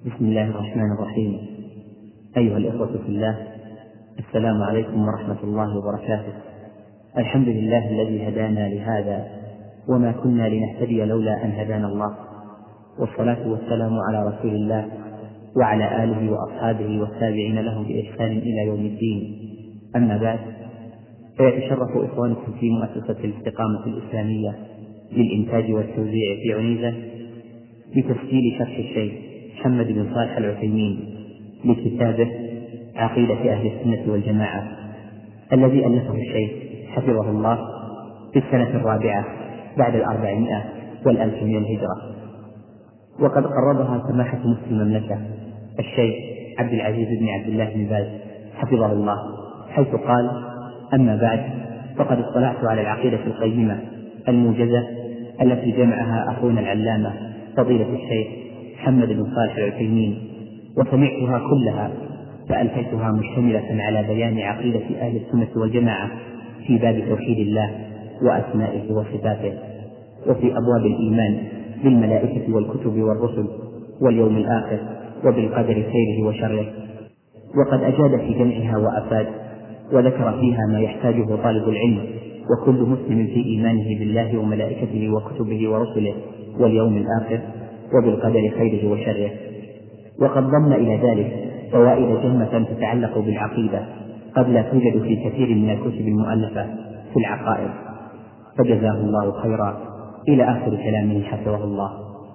بسم الله الرحمن الرحيم. أيها الإخوة في الله، السلام عليكم ورحمة الله وبركاته. الحمد لله الذي هدانا لهذا وما كنا لنهتدي لولا أن هدانا الله، والصلاة والسلام على رسول الله وعلى آله وأصحابه والتابعين لهم بإحسان إلى يوم الدين. أما بعد، فيتشرف إخوانكم في مؤسسة الاستقامة الإسلامية للإنتاج والتوزيع في عنيزة بتسجيل شرح الشيخ محمد بن صالح العثيمين لكتابه عقيدة أهل السنة والجماعة، الذي ألفه الشيخ حفظه الله في السنة 4 بعد 400 من الهجرة، وقد قربها سماحة مفتي المملكة الشيخ عبد العزيز بن عبد الله بن باز حفظه الله، حيث قال: أما بعد، فقد اطلعت على العقيدة القيمة الموجزة التي جمعها أخونا العلامة فضيلة الشيخ محمد بن صالح العثيمين، وسمعتها كلها فألفيتها مشتملة على بيان عقيدة أهل السنة والجماعة في باب توحيد الله وأسمائه وصفاته، وفي أبواب الإيمان بالملائكة والكتب والرسل واليوم الآخر وبالقدر خيره وشره. وقد أجاد في جمعها وأفاد، وذكر فيها ما يحتاجه طالب العلم وكل مسلم في إيمانه بالله وملائكته وكتبه ورسله واليوم الآخر وبالقدر خيره وشره. وقد ضم إلى ذلك فوائد جمة تتعلق بالعقيدة قد لا توجد في كثير من الكتب المؤلفة في العقائد، فجزاه الله خيرا إلى آخر كلامه حفظه الله.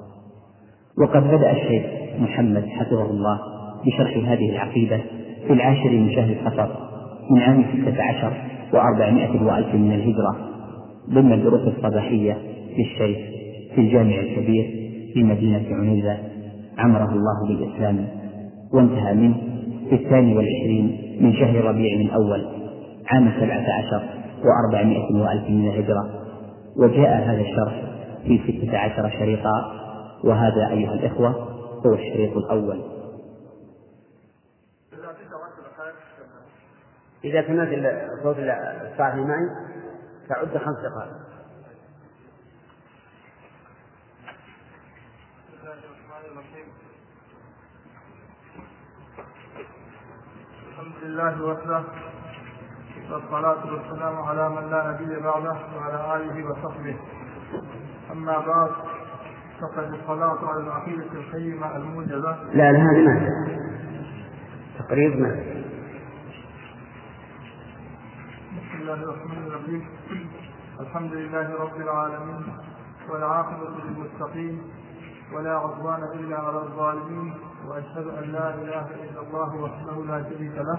وقد بدأ الشيخ محمد حفظه الله بشرح هذه العقيدة في 10 من شهر صفر من عام 16 و400 من الهجرة، ضمن الدروس الصباحية للشيخ في الجامع الكبير في مدينة عنيزة عمره الله بالإسلام، وانتهى منه في 22 من شهر ربيع الأول عام 17 و400 من الهجرة. وجاء هذا الشرح في 16 شريطا، وهذا أيها الإخوة هو الشريط الأول. إذا سمعت صوت الصاحب معي تعد 5 دقائق. الحمد لله وحده، والصلاة والسلام على من لا نبي بعده وعلى آله وصحبه. أما بعد، فقد الصلاة على العقيدة القيمة الموجزة. لا هذه ما تقريب ما. بسم الله الرحمن الرحيم. الحمد لله رب العالمين، والعاقبة للمتقين، ولا عدوان إلا على الظالمين، وأشهد أن لا إله إلا الله وحده لا شريك له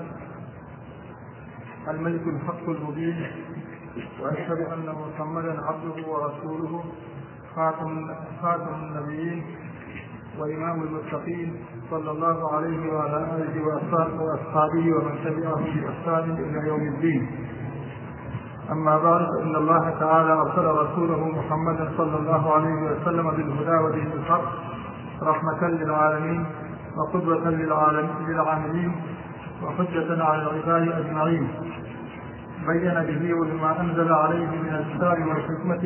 الملك الحق المبين، وأشهد أن محمدا عبده ورسوله خاتم النبيين وإمام المتقين، صلى الله عليه وعلى آله وأصحابه ومن تبعهم بإحسان إلى يوم الدين. أما بعد، فإن الله تعالى أرسل رسوله محمدا صلى الله عليه وسلم بالهدى ودين الحق رحمة للعالمين وقدوة للعاملين وحجة على العباد أجمعين. بين به وبما أنزل عليه من الكتاب والحكمة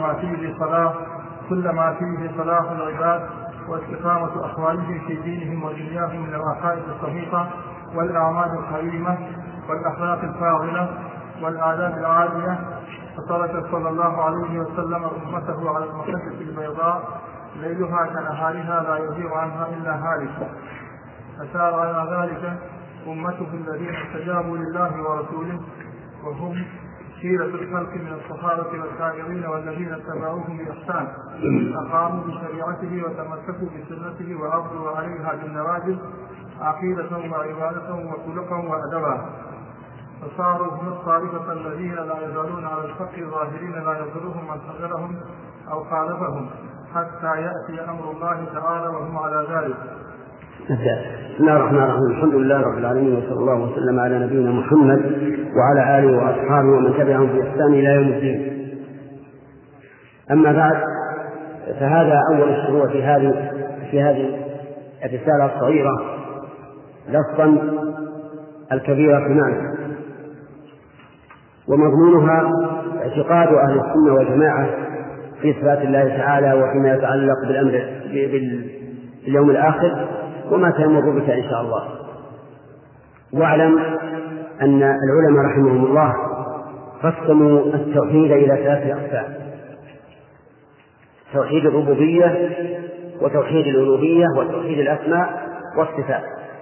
كل ما فيه صلاح العباد واستقامة أحوالهم في دينهم ودنياهم من العقائد الصحيحة والأعمال الكريمة والأخلاق الفاضلة والآداب العالية. فترك صلى الله عليه وسلم أمته على المحجة البيضاء ليلها كنهارها لا يزيغ عنها إلا هالك، فسار على ذلك أمته الذين استجابوا لله ورسوله، وهم خيرة الخلق من الصحابة والتابعين والذين اتبعوهم بإحسان، أقاموا بشريعته وتمسكوا بسنته وعضوا عليها بالنواجذ عقيدة وعبادة وخلقا وأدبا، فصاروا هم الطائفة الذين لا يزالون على الحق ظاهرين لا يضرهم من خذلهم أو خالفهم حتى يأتي أمر الله تعالى وهم على ذلك. بسم الله الرحمن الرحيم. الحمد لله رب العالمين، وصلى الله وسلم على نبينا محمد وعلى آله وأصحابه ومن تبعهم بإحسان إلى يوم الدين. أما بعد، فهذا أول الشروع في هذه الرسالة الصغيرة، لفظا الكبيرة معنى، ومضمونها اعتقاد أهل السنة والجماعة في صفات الله تعالى وفيما يتعلق بالأمر باليوم الآخر وما سيمر بك إن شاء الله. واعلم أن العلماء رحمهم الله قسموا التوحيد إلى 3 أقسام: توحيد الربوبية، وتوحيد الألوهية، وتوحيد الأسماء والصفات.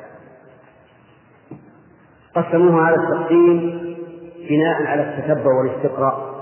قسموها على التقسيم بناء على التتبع والاستقراء،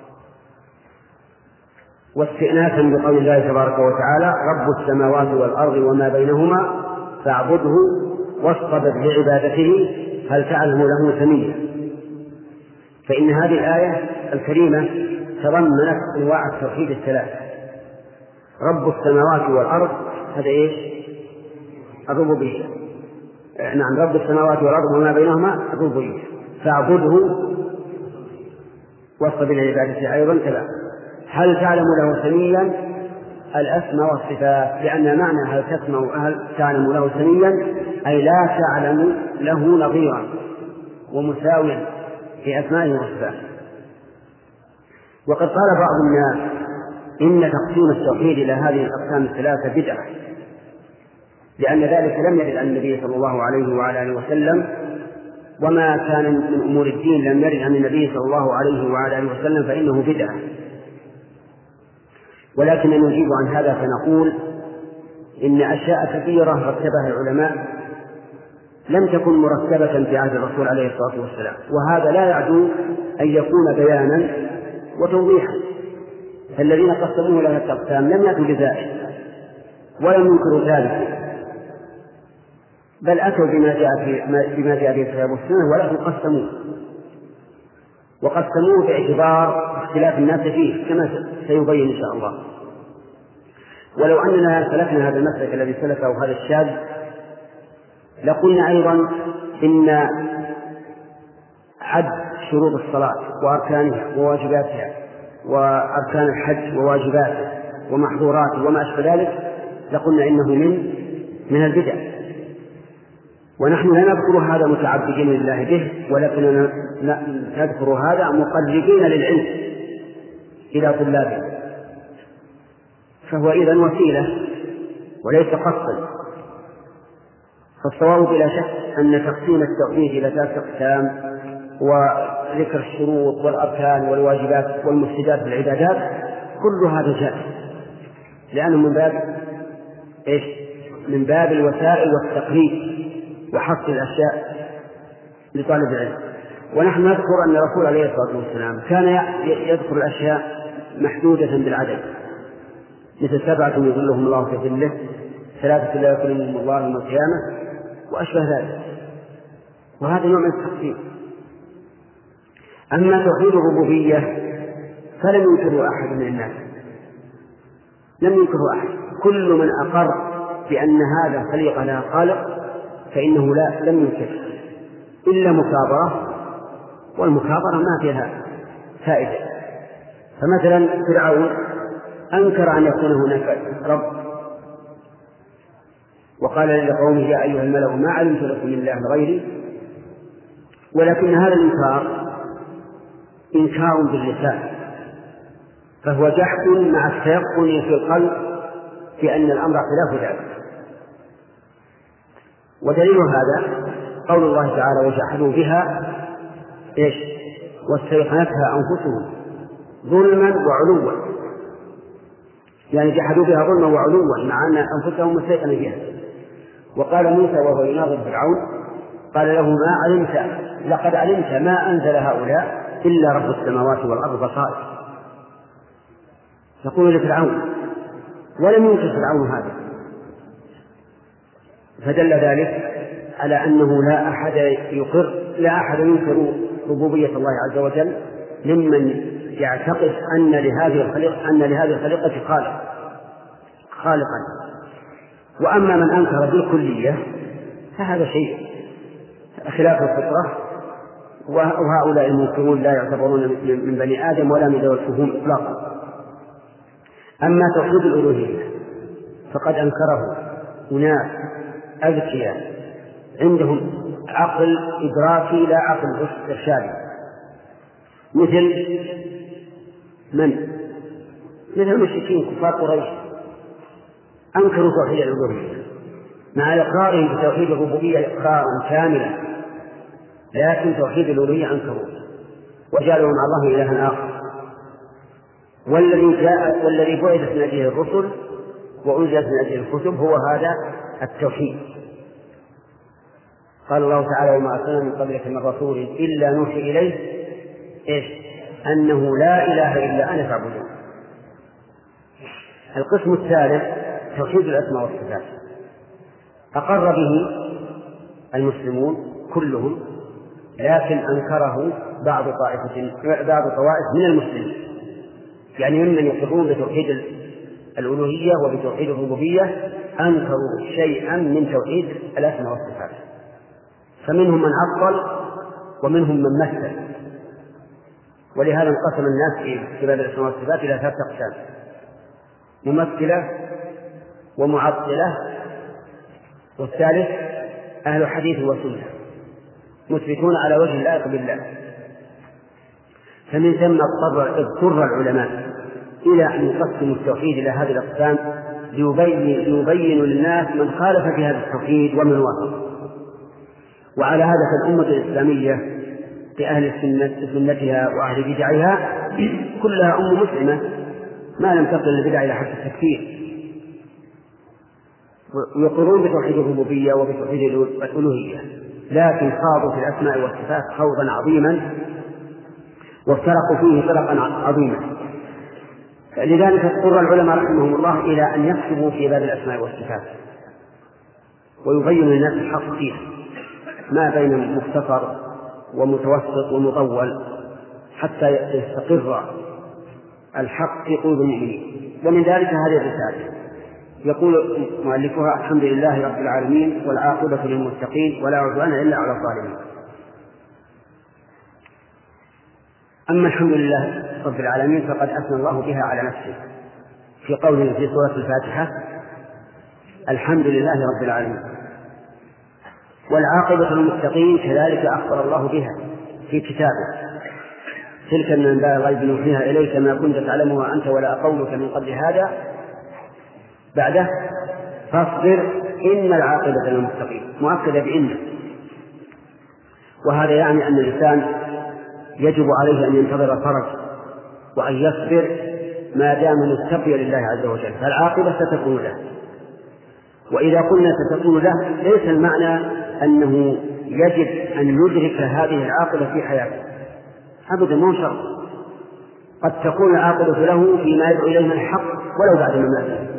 واستئنافا بقول الله تبارك وتعالى: رب السماوات والأرض وما بينهما فاعبده واصطبر لعبادته هل تعلم له سميا. فإن هذه الآية الكريمة تضمنت أنواع التوحيد 3: رب السماوات والأرض، هذا إيش؟ الربوبية. نعم، رب السماوات والأرض وما بينهما الربوبية، فاعبده واصطبر لعبادته أيضا كذا. هل تعلم له سميا، الأسماء والصفات، لأن معنى هل تعلم له سميا أي لا تعلم له نظيرا ومساويا في أسمائه وصفاته. وقد قال بعض الناس إن تقسيم التوحيد إلى هذه الأقسام 3 بدعة، لأن ذلك لم يرد عن النبي صلى الله عليه وعلى آله وسلم، وما كان من أمور الدين لم يرد عن النبي صلى الله عليه وعلى آله وسلم فإنه بدعة. ولكن نجيب عن هذا فنقول إن أشياء كثيرة رتبها العلماء لم تكن مرتبة في عهد الرسول عليه الصلاة والسلام، وهذا لا يعدو أن يكون بيانا وتوضيحا. فالذين قسموه لها الأقسام لم يأتوا بذلك ولم ينكروا ذلك، بل أتوا بما جاء به الكتاب والسنة، ولكن وقسموه باعتبار اختلاف الناس فيه كما سيبين إن شاء الله. ولو أننا سلكنا هذا المسلك الذي سلكه هذا الشاذ لقلنا أيضا إن عد شروط الصلاة وأركانها وواجباتها وأركان الحج وواجباته ومحظوراته وما أشبه ذلك لقلنا إنه من البدع، ونحن لا نذكر هذا متعبدين لله به، ولكننا نذكر هذا مقربين للعلم إلى طلابه، فهو إذن وسيلة وليس قصدا. فالصواب بلا شك أن تقسيم التوحيد إلى 3 أقسام وذكر الشروط والأركان والواجبات والمفسدات في العبادات كل هذا جائز، لأنه من باب الوسائل والتقريب وحصر الأشياء لطالب العلم. ونحن نذكر أن الرسول عليه الصلاة والسلام كان يذكر الأشياء محدودة بالعدد، مثل 7 يظلهم الله في ظله، 3 لا يكلمهم الله يوم القيامة وأشبه ذلك، وهذا نوع من التقسيم. أما توحيد الربوبية فلم ينكره أحد من الناس، لم ينكره أحد، كل من أقر بأن هذا الخليقة لها خالق فإنه لم ينكر إلا مكابرة، والمكابرة ما فيها فائدة. فمثلا فرعون أنكر أن يكون هناك رب، وقال لقومه يا أيها الملأ ما علمت لكم من إله غيري، ولكن هذا الإنكار إنكار باللسان، فهو جحد مع التيقن في القلب بأن الأمر خلاف ذلك. ودليل هذا قول الله تعالى وجحدوا بها واستيقنتها أنفسهم ظلما وعلوا، يعني جحدوا بها ظلما وعلوا مع أن أنفسهم مستيقنة بها. وقال موسى وهو يناظر فرعون قال له لقد علمت ما أنزل هؤلاء إلا رب السماوات والأرض بصائر، يقول لفرعون، ولم ينكر فرعون هذا، فدل ذلك على أنه لا أحد ينكر ربوبية الله عز وجل ممن يعتقد أن لهذه الخليقة خالقا. وأما من أنكر بالكلية فهذا شيء خلاف الفطرة، وهؤلاء المنكرون لا يعتبرون من بني آدم ولا من ذوي الفهوم إطلاقا. أما توحيد الألوهية فقد أنكره أناس أذكياء عندهم عقل إدراكي لا عقل إرشادي، مثل المشركين كفار قريش أنكروا توحيد الألوهية، مع إقرارهم بتوحيد الربوبية إقرارا كاملا، لكن توحيد الألوهية أنكروه وجعلوا مع الله إلها آخر. والذي بعثت من أجله الرسل وأنزلت من أجله الكتب هو هذا التوحيد. قال الله تعالى: وما أرسلنا من قبلك من رسول إلا نوحي إليه أنه لا إله إلا أنا فاعبدون. القسم الثالث توحيد الأسماء والصفات، أقر به المسلمون كلهم، لكن أنكره بعض طوائف من المسلمين، يعني ممن يقرون بتوحيد الألوهية وبتوحيد الربوبية أنكروا شيئا من توحيد الأسماء والصفات، فمنهم من عطل ومنهم من مثل. ولهذا انقسم الناس في باب الأسماء والصفات إلى 3 أقسام: ممثلة ومعطلة، والثالث أهل حديث وسنة مثبتون على وجه اللائق بالله. فمن ثم اضطر العلماء إلى أن يقسموا التوحيد إلى هذه الأقسام ليبينوا للناس من خالف في هذا التوحيد ومن وافق. وعلى هذا فالأمة الإسلامية بأهل سنتها وأهل بدعها كلها أمة مسلمة ما لم تصل البدع إلى حد التكفير، ويقرون بتوحيد الربوبية وبتوحيد الألوهية، لكن خاضوا في الأسماء والصفات خوضا عظيما وافترقوا فيه فرقا عظيما. لذلك اضطر العلماء رحمهم الله إلى أن يكتبوا في باب الأسماء والصفات ويبينوا للناس الحق فيه، ما بين مختصر ومتوسط ومطول، حتى يستقر الحق في قلوب المؤمنين. ومن ذلك هذه الرسالة يقول مؤلفها: الحمد لله رب العالمين والعاقبة للمتقين ولا عدوان إلا على الظالمين. أما الحمد لله رب العالمين فقد أثنى الله بها على نفسه في قوله في سورة الفاتحة: الحمد لله رب العالمين. والعاقبة للمتقين كذلك أخبر الله بها في كتابه: تلك من أنباء الغيب نوحيها إليك ما كنت تعلمها أنت ولا قومك من قبل هذا. بعده: فاصبر إن العاقبة للمتقين، مؤكدة بإن. وهذا يعني أن الإنسان يجب عليه أن ينتظر الفرج وأن يصبر ما دام متقيا لله عز وجل، فالعاقبة ستكون له. وإذا قلنا ستكون له ليس المعنى أنه يجب أن يدرك هذه العاقبة في حياته أبدا، مو شرط. قد تكون العاقبة له فيما يدعو إليه من الحق ولو بعد مماته.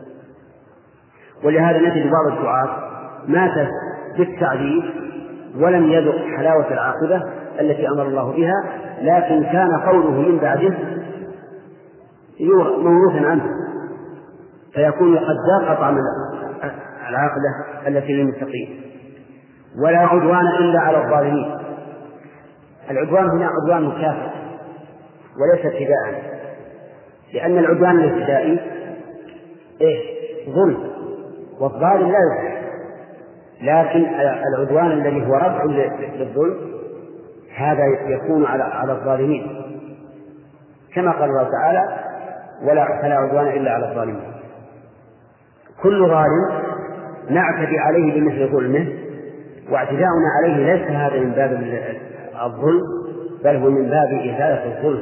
ولهذا نجد بعض الدعاة مات بالتعذيب ولم يذق حلاوة العاقبة التي أمر الله بها، لكن كان قوله من بعده موروثا عنه، فيكون قد ذاق طعم العاقبة التي للمتقين. ولا عدوان إلا على الظالمين. العدوان هنا عدوان مكافئ وليس ابتداء، لأن العدوان الابتدائي ظلم، والظالم لا يظلم، لكن العدوان الذي هو رفع للظلم هذا يكون على الظالمين، كما قال الله تعالى: فلا عدوان إلا على الظالمين. كل ظالم نعتدي عليه بمثل ظلمه، واعتداؤنا عليه ليس هذا من باب الظلم، بل هو من باب إزالة الظلم.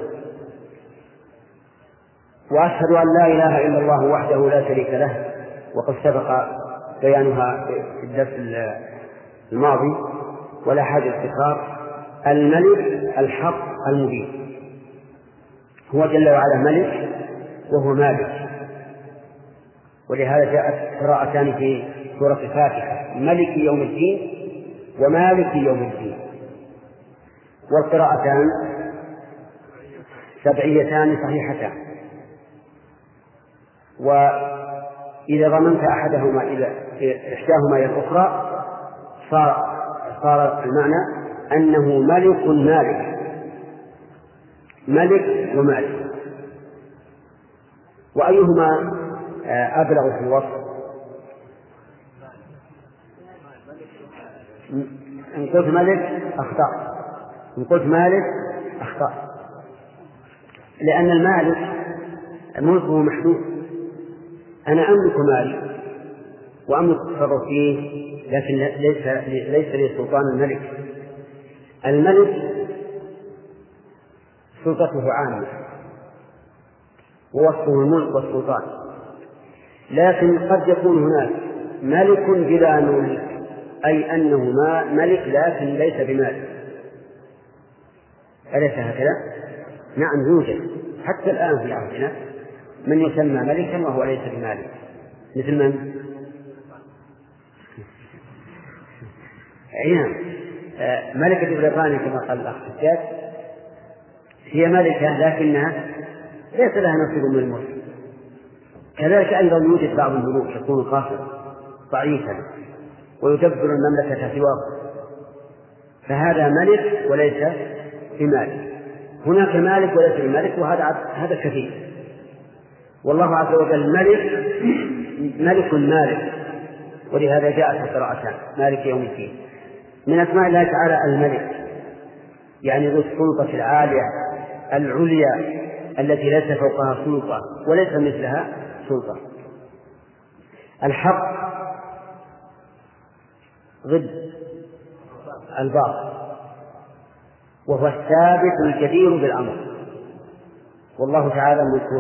وأشهد أن لا إله إلا الله وحده لا شريك له، وقد سبق بيانها في الدرس الماضي ولا حاجة للتكرار. الملك الحق المبين، هو جل وعلا ملك وهو مالك، ولهذا جاءت قراءتان في سورة الفاتحة: ملك يوم الدين ومالك يوم الدين، والقراءتان سبعيتان صحيحتان. وإذا ضمنت أحدهما إلى إحداهما إلى الأخرى صار المعنى أنه ملك مالك، ملك ومالك. وأيهما أبلغ في الوصف؟ إن قلت ملك أخطأ، إن قلت مالك أخطأ، لأن المالك ملكه محدود. أنا أملك مالي وأملك التصرف فيه، لكن ليس لي سلطان الملك. الملك سلطته عامة ووصفه الملك والسلطان، لكن قد يكون هناك ملك بلا ملك، أي أنه ملك لكن ليس بمالك. أليس هكذا؟ نعم، يوجد حتى الآن في عهدنا من يسمى ملكا وهو ليس بمالك. مثل من؟ نعم، ملكة بريطانيا كما قال الأخ الشاب هي ملكة لكنها ليس لها نصيب من الملك. كذلك أيضا يوجد بعض الملوك يكون قاصرا ضعيفا ويدبر المملكة سواه، فهذا ملك وليس بمالك. هناك مالك وليس بمالك، وهذا كثير. والله عز وجل ملك مالك، ولهذا جاءت القراءتان مالك يوم الدين. من أسماء الله تعالى الملك، يعني ذو السلطة العالية العليا التي ليس فوقها سلطة وليس مثلها سلطة. الحق ضد الباطل، وهو الثابت الجدير بالأمر. والله تعالى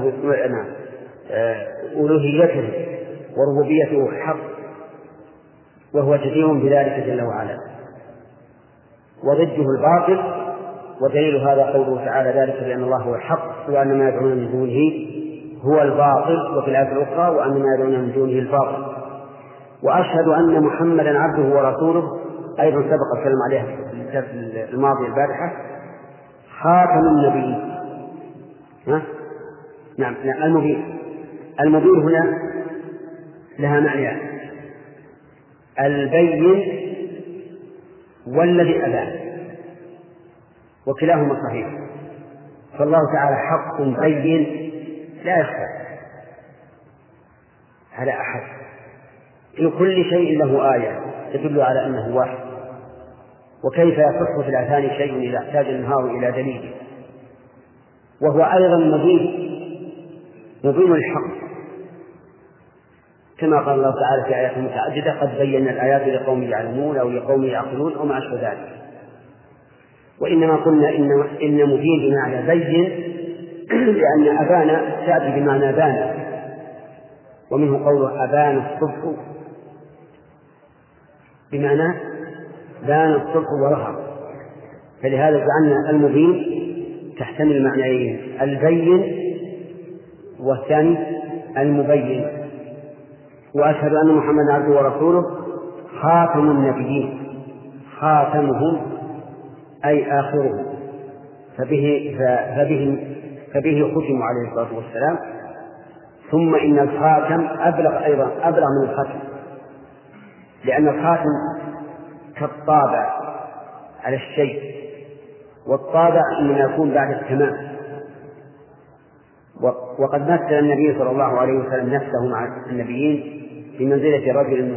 ألوهيته وربوبيته حق، وهو جدير بذلك جل وعلا. وضده الباطل، ودليل هذا قوله تعالى ذلك بأن الله هو الحق وأن ما يدعون من دونه هو الباطل، وفي الآية الأخرى وأن ما يدعون من دونه الباطل. وأشهد أن محمدا عبده ورسوله، أيضا سبق الكلام عليها في الكتاب الماضي البارحة. خاتم النبي، نعم المبين هنا لها معنيان: البين والذي أبان، وكلاهما صحيح. فالله تعالى حق بين لا يخفى على أحد، في كل شيء له آية تدل على أنه واحد. وكيف يصح في الأذهان شيء إذا احتاج النهار إلى دليل؟ وهو أيضا مبين الحق، كما قال الله تعالى في آيات متعددة: قد بينا الآيات لقوم يعلمون أو لقوم يعقلون أو ما أشبه ذلك. وإنما قلنا إن مبين بمعنى بين، لأن أبان تأتي بمعنى بان، ومنه قوله أبان الصبح بمعنى بان الصبح وظهر. فلهذا جعلنا المبين تحتمل معنيين: البين والثاني المبين. وأشهد أن محمدا عبده ورسوله خاتم النبيين، خاتمهم أي آخرهم، فبه ختموا عليه الصلاة والسلام. ثم إن الخاتم أبلغ من الختم، لأن الخاتم كالطابع على الشيء، والطابع إنما يكون بعد التمام. وقد مثل النبي صلى الله عليه وسلم نفسه مع النبيين بمنزلة رجل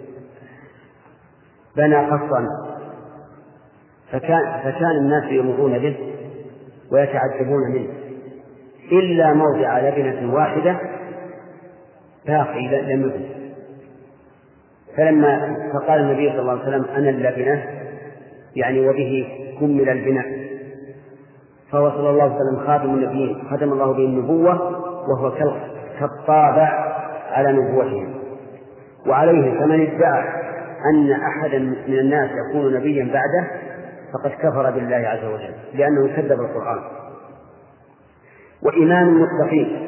بنى قصرا، فكان الناس يمرون به ويتعجبون منه إلا موضع لبنة واحدة باقي لم يبن. فقال النبي صلى الله عليه وسلم: أنا اللبنة، يعني وبه كمل البناء. فهو صلى الله عليه وسلم خاتم النبيين، ختم الله به النبوة، وهو كالطابع على نبوتهم. وعليه فمن ادعى أن أحدا من الناس يكون نبيا بعده فقد كفر بالله عز وجل، لأنه كذب القرآن. وإمام المتقين،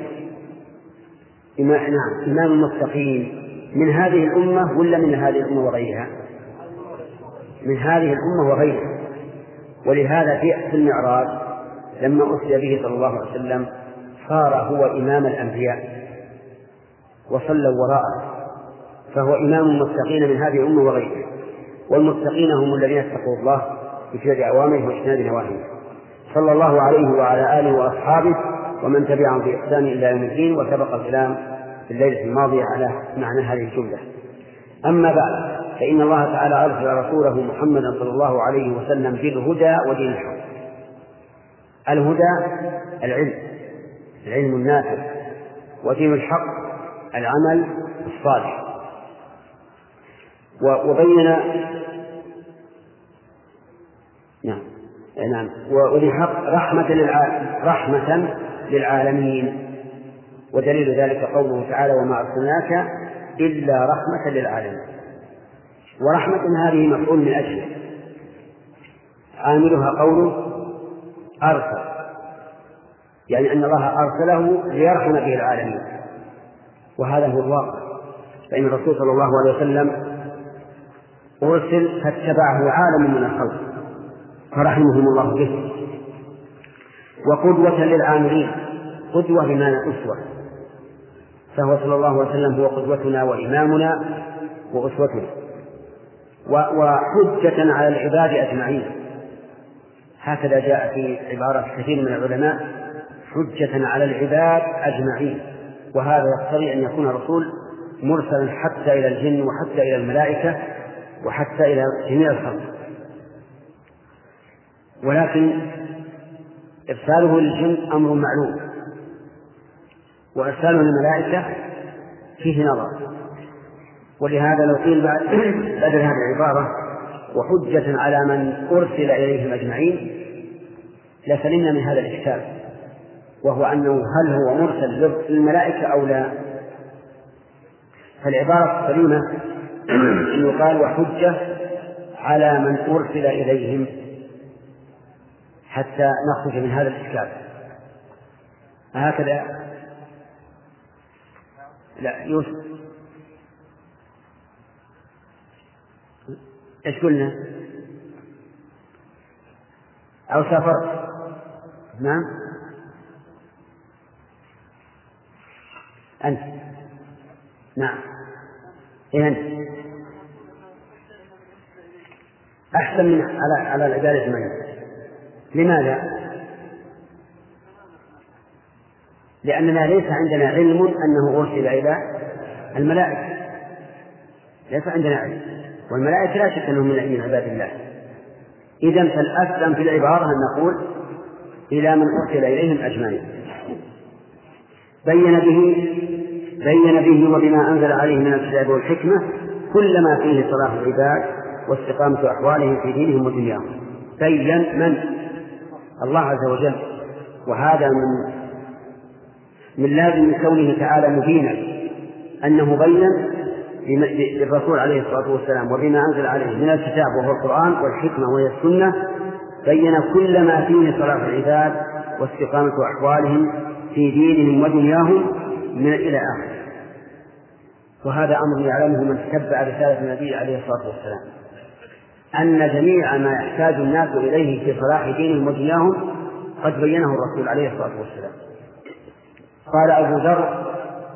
إمام المتقين من هذه الأمة ولا من هذه الأمة وغيرها؟ من هذه الأمة وغيرها. ولهذا في المعراج لما أسري به صلى الله عليه وسلم صار هو إمام الأنبياء وصلوا وراءه، فهو إمام المتقين من هذه الأمة وغيرها. والمتقين هم الذين اتقوا الله بفعل أوامره واجتناب نواهيه. صلى الله عليه وعلى آله وأصحابه ومن تبعهم بإحسان إلى يوم الدين. وسبق الكلام في الليلة الماضية على معنى هذه الجملة. أما بعد، فإن الله تعالى أرسل رسوله محمدا صلى الله عليه وسلم بالهدى ودين الحق. الهدى العلم النافع، ودين الحق العمل الصالح. وبين نعم ولحق رحمة للعالمين. ودليل ذلك قوله تعالى: وما أرسلناك إلا رحمة للعالمين. ورحمة هذه مفعول من أجله، عاملها قوله أرسل، يعني أن الله أرسله ليرحم به العالمين، وهذا هو الواقع. فإن الرسول صلى الله عليه وسلم أرسل فاتبعه عالم من الخلق فرحمهم الله به. وقدوة للعاملين، قدوة بمعنى أسوة، فهو صلى الله عليه وسلم هو قدوتنا وإمامنا وأسوتنا. وحجة على العباد أجمعين، هكذا جاء في عبارة كثير من العلماء: حجة على العباد أجمعين. وهذا يقتضي أن يكون الرسول مرسلا حتى إلى الجن وحتى إلى الملائكة وحتى إلى جميع الخلق. ولكن إرساله للجن أمر معلوم، وإرساله للملائكة فيه نظر. ولهذا لو قيل بعد هذه العبارة: وحجة على من أرسل إليهم أجمعين، لسلمنا من هذا الإشكال، وهو أنه هل هو مرسل للملائكة أو لا؟ فالعبارة السليمة أن يقال: وحجة على من أرسل إليهم، حتى نخرج من هذا الإشكال. هكذا لا يوسف إيش قلنا؟ أو سافر. نعم أنت. نعم إيه أنت أحسن من على العباد أجمعين. لماذا؟ لأننا ليس عندنا علم أنه أرسل إلى الملائكة، ليس عندنا علم، والملائكة لا شك أنهم من عباد الله. إذن فالأسلم في العبارة أن نقول: إلى من أرسل إليهم أجمعين. بين به وبما أنزل عليه من الكتاب والحكمة كل ما فيه صلاح العباد واستقامة أحوالهم في دينهم ودنياهم. بين من؟ الله عز وجل. وهذا من لازم كونه تعالى مبينا أنه بين للرسول عليه الصلاة والسلام وبما أنزل عليه من الكتاب وهو القرآن والحكمة وهي السنة، بين كل ما فيه صلاح العباد واستقامة أحوالهم في دينهم ودنياهم من إلى آخر. وهذا أمر يعلمه من تتبع رسالة النبي عليه الصلاة والسلام، أن جميع ما يحتاج الناس إليه في صلاح دينهم ودنياهم قد بينه الرسول عليه الصلاة والسلام. قال أبو ذر: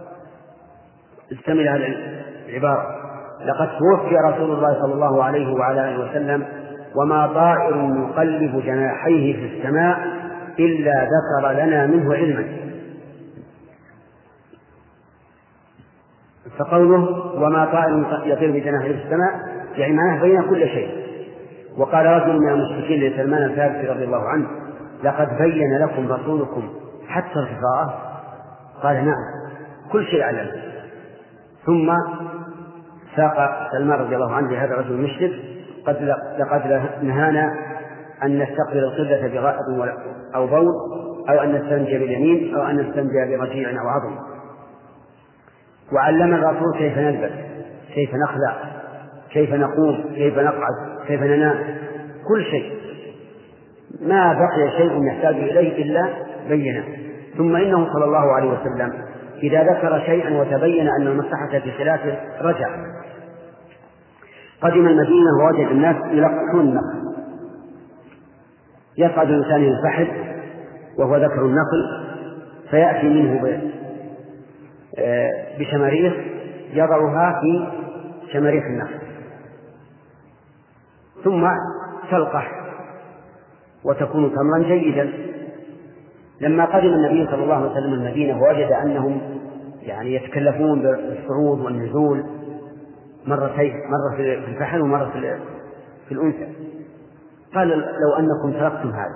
استمع هذه العبارة: لقد توفي رسول الله صلى الله عليه وعلى آله وسلم وما طائر يقلب جناحيه في السماء إلا ذكر لنا منه علما. فقوله وما طائر يطير بجناحيه في السماء يعني معناه بين كل شيء. وقال رجل من المشركين لسلمان الفارسي رضي الله عنه: لقد بين لكم رسولكم حتى الخفاء؟ قال: نعم، كل شيء علم. ثم ساق سلمان رضي الله عنه لهذا الرجل المشرك: لقد نهانا أن نستقبل القبلة بغائط أو بول، أو أن نستنجي باليمين، أو أن نستنجي برجيع أو عظم. وعلم الرسول كيف نلبس، كيف نخلع، كيف نقوم، كيف نقعد، كيف ننام، كل شيء. ما بقي شيء يحتاج إليه إلا بينه. ثم إنه صلى الله عليه وسلم إذا ذكر شيئا وتبين أن المصلحة في خلافه رجع. قدم المدينة ووجد الناس يلقحون النخل، يصعد الإنسان إلى الفحل وهو ذكر النخل، فيأتي منه بشماريخ يضعها في شماريخ النخل، ثم تلقح وتكون تمرا جيدا. لما قدم النبي صلى الله عليه وسلم المدينة ووجد أنهم يعني يتكلفون بالصعود والنزول مرتين، مرة في الفحل ومرة في الأنثى، قال: لو أنكم تركتم هذا.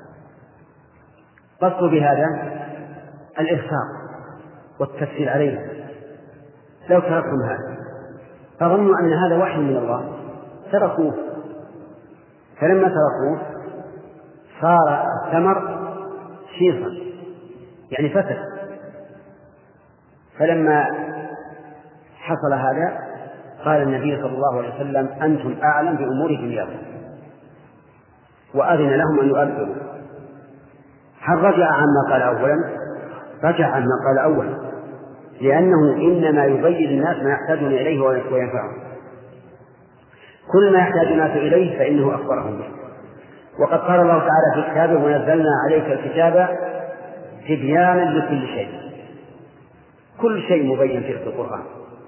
قصدوا بهذا الإرفاق والتسهيل عليه. لو تركتم هذا فظنوا أن هذا وحي من الله تركوه، فلما تركوه صار الثمر شيصا يعني فتر. فلما حصل هذا قال النبي صلى الله عليه وسلم أنتم أعلم بأمور دنياكم، وأذن لهم أن يؤذروا. هل رجع عما قال أولا؟ رجع عما قال أولا، لأنه إنما يبين الناس ما يحتاجون إليه وينفعهم. كل ما يحتاج الناس إليه فإنه أخبرهم به. وقد قال الله تعالى في كتابه ونزلنا عليك الكتاب تبيانا لكل شيء، كل شيء مبين في القرآن.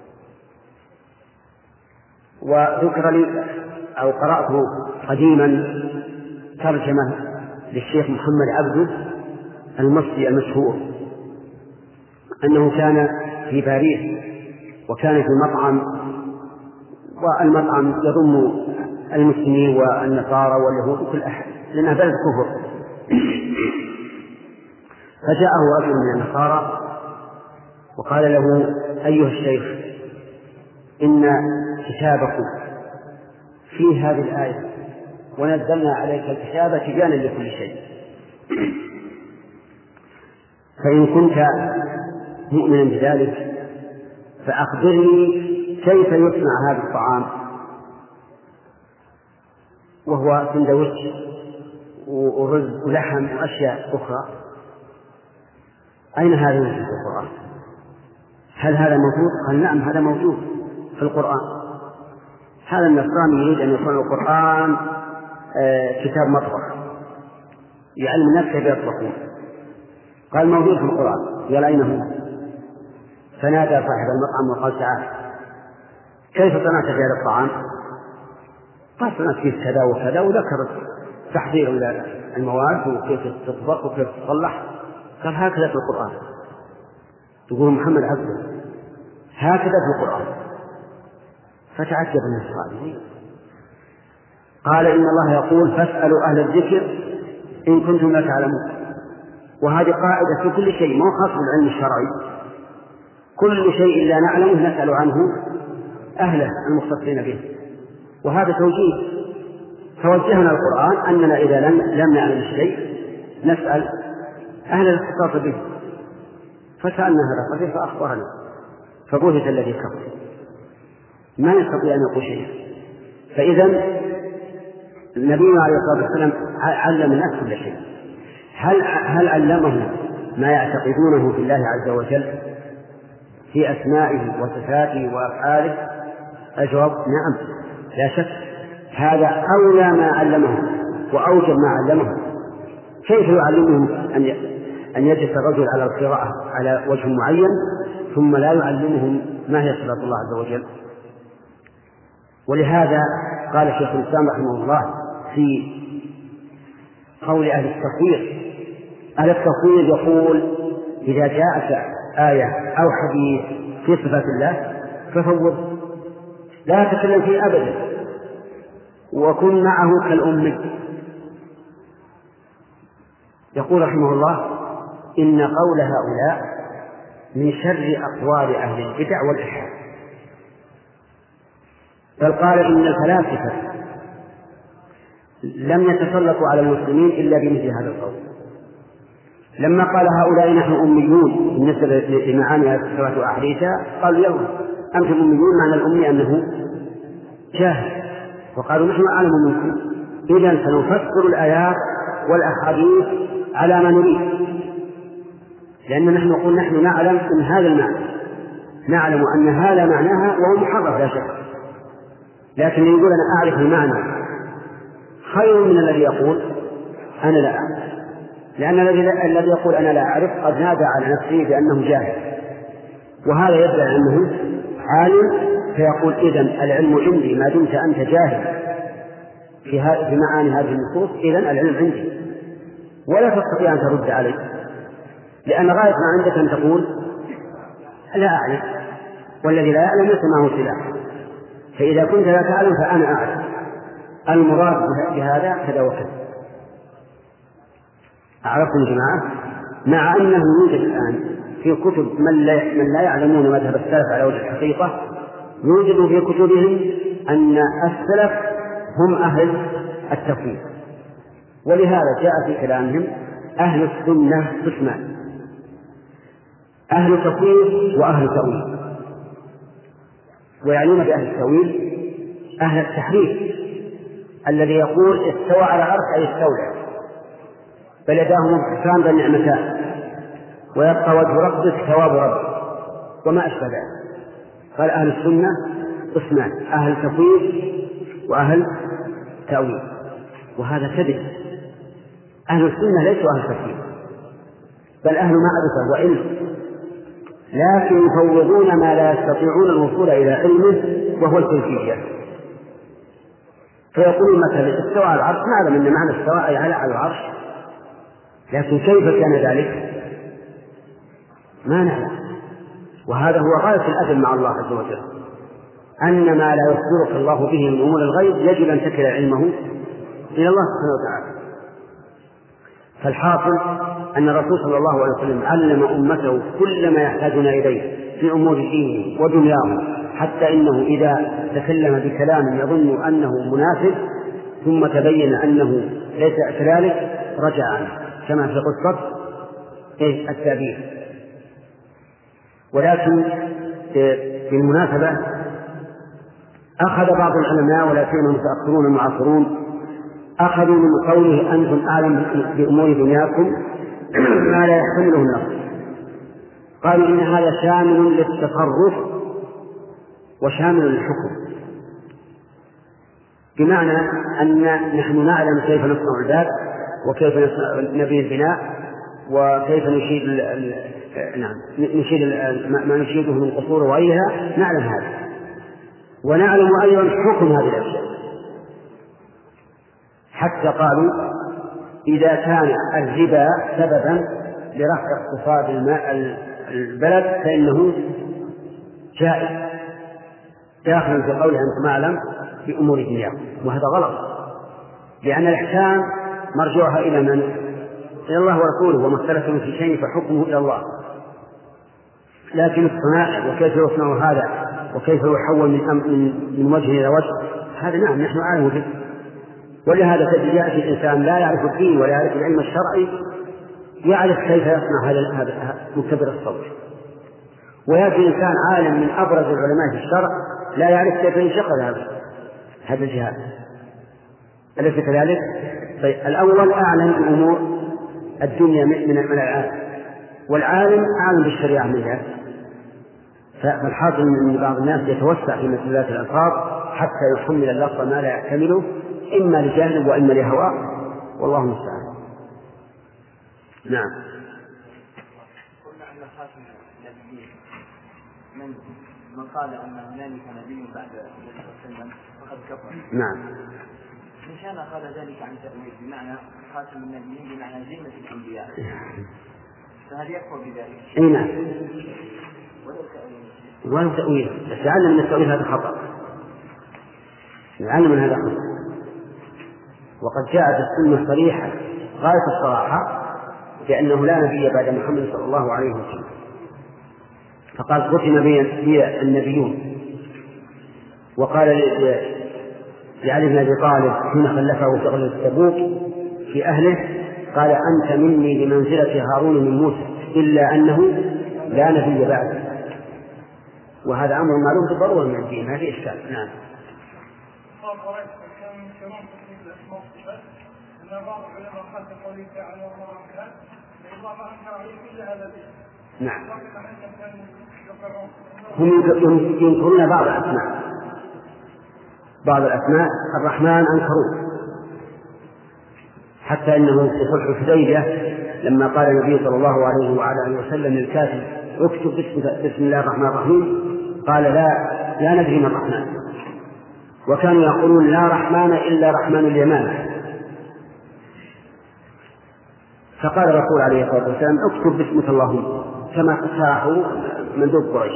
وذكر لي أو قرأته قديما ترجمة للشيخ محمد عبده المصري المشهور، أنه كان في باريس وكان في مطعم، والمطعم يضم المسلمين والنصارى واليهود وكل أحد لأنها بلد كفر. فجاءه رجل من النصارى وقال له أيها الشيخ إن كتابكم في هذه الآية ونزلنا عليك الكتاب تبيانا لكل شيء، فإن كنت مؤمنا بذلك فأخبرني كيف يصنع هذا الطعام، وهو سندويتش ورز ولحم وأشياء أخرى، أين هذا موجود في القرآن؟ هل هذا موجود؟ قال نعم هذا موجود في القرآن. هذا النصراني يريد أن يكون القرآن كتاب مطبخ يعلم الناس كيف يطبخون. قال موجود في القرآن. قال أين هو؟ فنادى صاحب المطعم وقال تعال كيف صنعت في هذا الطعام؟ قال صنعت فيه كذا وكذا، وذكر تحضير المواد وكيف تطبخ وكيف تصلح. قال هكذا في القرآن. تقول محمد عبده هكذا في القرآن. فتعجب النصراني قال إن الله يقول فاسألوا أهل الذكر إن كنتم لا تعلمون. وهذه قاعدة في كل شيء، ما خاص بالعلم الشرعي، كل شيء لا نعلمه نسأل عنه أهله المختصين به. وهذا توجيه، توجهنا القرآن أننا إذا لم نعلم الشيء نسأل أهل الاختصاص به. فسألنا هذا الرجل فأخبرنا، فبهت الذي كفر ما يستطيع أن يقول شيئا. فإذا النبي عليه الصلاة والسلام علم الناس كل شيء. هل علمهم ما يعتقدونه في الله عز وجل في أسمائه وصفاته وأفعاله؟ الجواب نعم لا شك، هذا أولى ما علمهم وأوجب ما علمهم. كيف يعلمهم أن يجلس الرجل على القراءة على وجه معين ثم لا يعلمهم ما هي صفات الله عز وجل؟ ولهذا قال شيخ الإسلام رحمه الله في قول أهل التفويض، أهل التفويض يقول إذا جاءت آية أو حديث في صفات الله ففوض لا تتكلم فيه أبدا وكن معه كالأمي. يقول رحمه الله إن قول هؤلاء من شر أقوال أهل البدع والإلحاد. بل قال إن الفلاسفة لم يتسلطوا على المسلمين إلا بمثل هذا القول. لما قال هؤلاء نحن أميون بالنسبة لمعاني الصفات وأحاديثها قالوا يوم أنتم أميون، معنى الأمي أنه جاهل، وقالوا نحن أعلم منكم، إذن سنفسر الآيات والأحاديث على ما نريد، لأن نحن نقول نحن نعلم أن هذا المعنى، نعلم أن هذا معناها وهو محرف لا شك، لكن يقول أنا أعرف المعنى خير من الذي يقول أنا لا أعرف، لأن الذي يقول أنا لا أعرف قد نادى على نفسه بأنه جاهل، وهذا يدعي أنه عالم، فيقول إذن العلم عندي ما دمت أنت جاهل في معاني هذه النصوص، إذن العلم عندي، ولا تستطيع أن ترد عليه، لأن غاية ما عندك أن تقول لا أعلم، والذي لا يعلم ليس معه سلاح، فإذا كنت لا تعلم فأنا أعلم، المراد بهذا كذا وكذا. أعرفكم جماعة، مع أنه يوجد الآن في كتب من لا يعلمون مذهب السلف على وجه الحقيقة يوجد في كتبهم أن السلف هم أهل التفويض، ولهذا جاء في كلامهم أهل السنة قسمان: أهل تفويض وأهل تأويل. ويعنون بأهل التأويل أهل التحريف الذي يقول استوى على العرش أي استولى، بل يداه مبسوطتان بالنعمتان ويبقى وجه ربك ثواب ربك وما أشبه ذلك. قال أهل السنة قسمان: أهل تفويض وأهل تأويل. وهذا كذب. أهل السنة ليسوا أهل تفويض، بل أهل معرفة وعلم، لكن يفوضون ما لا يستطيعون الوصول إلى علمه وهو الكيفية. فيقولون مثلا استوى على العرش، نعلم أن معنى استوى أي على العرش، لكن كيف كان ذلك ما نعلم. وهذا هو غاية الأدب مع الله عز وجل، أن ما لا يخبرك الله به من أمور الغيب يجب أن تكل علمه إلى الله سبحانه وتعالى. فالحاصل أن الرسول صلى الله عليه وسلم علم أمته كل ما يحتاجون إليه في أمور دينهم ودنياهم، حتى إنه إذا تكلم بكلام يظن أنه مناسب ثم تبين أنه ليس كذلك رجع عنه، كما في قصة التأبير. ولكن بالمناسبة أخذ بعض العلماء ولا سيما المتأخرون المعاصرون أخذوا من قوله أنتم أعلم بأمور دنياكم ما لا يحتمله النص، قالوا إن هذا شامل للتصرف وشامل للحكم، بمعنى أن نحن نعلم كيف نصنع الباب وكيف نبني البناء وكيف نشيد ما نشيده من قصور وغيرها، نعلم هذا، ونعلم أيضا حكم هذه الأشياء. حتى قالوا إذا كان الربا سببا لرفع اقتصاد البلد فإنه جائز، داخل في قوله أنتم أعلم بأمور دنياكم. وهذا غلط، لأن الإحكام مرجوعها إلى من؟ إلى الله ورسوله، وما اختلفتم في شيء فحكمه إلى الله. لكن الصناعة وكيف يصنع هذا وكيف يحول من وجه إلى وجه، هذا نعم نحن أعلم به. ولهذا تجد يأتي الإنسان لا يعرف الدين ولا يعرف العلم الشرعي يعرف كيف يصنع هذا مكبر الصوت، ويأتي إنسان عالم من أبرز العلماء في الشرع لا يعرف كيف ينشق هذا الجهاد. أليس كذلك؟ طيب الأول أعلم بأمور الدنيا من العالم، والعالم أعلم بالشريعة من ذلك. فالحاصل أن بعض الناس يتوسع في مسألة الألفاظ حتى يحمل اللفظ ما لا يحتمله، إما لجهل وإما لهواء، والله المستعان. نعم. قلنا أن خاتم النبيين من قال أن هنالك نبي بعد النبي صلى الله عليه وسلم فقد كفر. نعم. إن كان قال ذلك عن تأويل بمعنى خاتم النبيين بمعنى زينة الأنبياء، فهل يكفر بذلك؟ أي نعم. ولو تأويل، بس يعلم من التأويل هذا خطأ، يعلم من هذا خطأ. وقد جاءت السنة صريحة غاية الصراحة بأنه لا نبي بعد محمد صلى الله عليه وسلم. فقال ختم بي النبيون، وقال لعلي بن أبي طالب حين خلفه في غزوة تبوك في أهله قال أنت مني بمنزلة هارون من موسى إلا أنه لا نبي بعد. وهذا أمر معلوم بالضرورة من الدين، ما في إشكال. نعم. نعم. هم ينكرون بعض الأسماء، بعض الأسماء الرحمن أنكروه، حتى إنه في صلح الحديبية لما قال النبي صلى الله عليه وعلى آله وسلم للكاتب اكتب بسم الله الرحمن الرحيم قال لا ندري ما الرحمن، وكانوا يقولون لا رحمن إلا رحمن اليمان. فقال الرسول عليه الصلاة والسلام اكتب باسمك اللهم كما اقترحه مندوب قريش.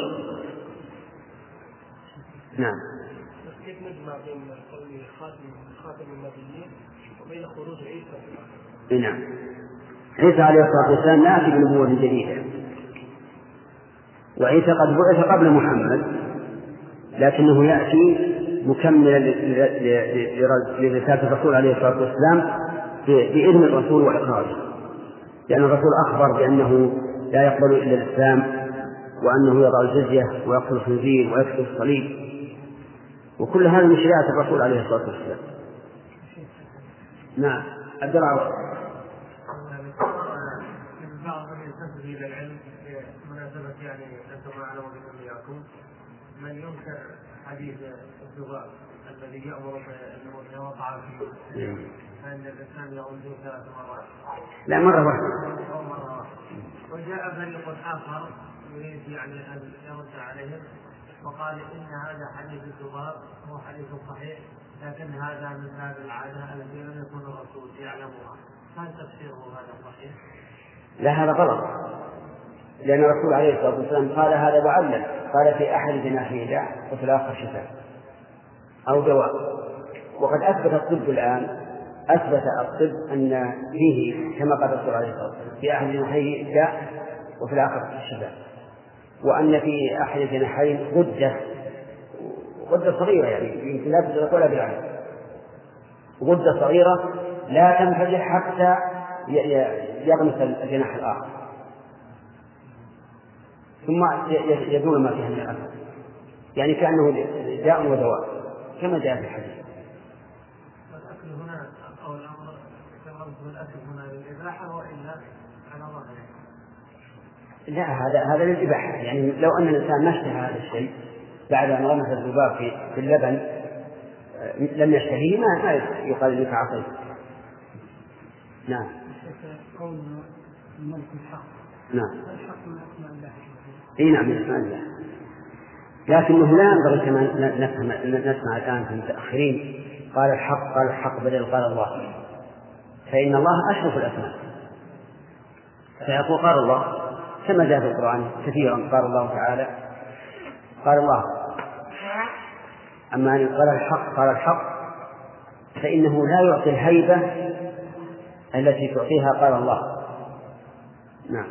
نعم. كيف نجمع بين قول خاتم النبيين وبين خروج عيسى؟ نعم. عيسى عليه الصلاة والسلام لا يأتي بنبوة جديدة، وعيسى قد بعث قبل محمد، لكنه يأتي مكملا لرسالة الرسول عليه الصلاة والسلام بإذن الرسول وإقراره، لأن الرسول أخبر بأنه لا يقبل إلا الإسلام، وأنه يضع الجزية ويقتل الخنزير ويكسر الصليب، وكل هذا من شريعة الرسول عليه الصلاة والسلام. نعم. الدرع بعض من ينتسب إلى العلم بمناسبة يعني أنتم أعلم بكم يعقوب من ينكر حديث الذباب الذي يأمر أن يوقع فيه فإن الإنسان يعود 3 مرات. لا، مرة واحدة. وجاء فريق آخر يريد يعني أن يرد عليهم وقال إن هذا حديث الذباب هو حديث صحيح، لكن هذا من باب العادة التي لم يكن الرسول يعلمها، هل تفسيره هذا صحيح؟ لا، هذا غلط، لأن الرسول عليه الصلاة والسلام قال هذا معلل، قال في أحد جناحيه داء وفي الآخر شفاء أو دواء. وقد أثبت الطب الآن، أثبت الطب أن فيه كما قال الرسول عليه الصلاة والسلام في أحد جناحيه داء وفي الآخر شفاء، وأن في أحد جناحين غدة صغيرة، يعني يمكن لا تدرك ولا بالعين، غدة صغيرة لا تنفجر حتى يغمس الجناح الآخر ثم يزول ما فيها من الأثر، يعني كأنه داء ودواء كما جاء في الحديث. والأكل هنا أو الأمر كما الأكل هنا للإباحة وإلا على ظاهره؟ لا، هذا للإباحة، يعني لو أن الإنسان ما اشتهى هذا الشيء بعد أن غمس الذباب في اللبن لم يشتهيه ما يقال لك عصيت. نعم. قول الملك الحق. نعم. الحق من أسماء الله. اي نعم، من أسماء الله، لكنه لا ينبغي كما نسمع الآن في المتأخرين قال الحق بدل قال الله، فإن الله أشرف الأسماء، فيقول قال الله كما جاء في القرآن كثيرا، قال الله تعالى قال الله. أما أن قال الحق فإنه لا يعطي الهيبة التي تعطيها قال الله. نعم.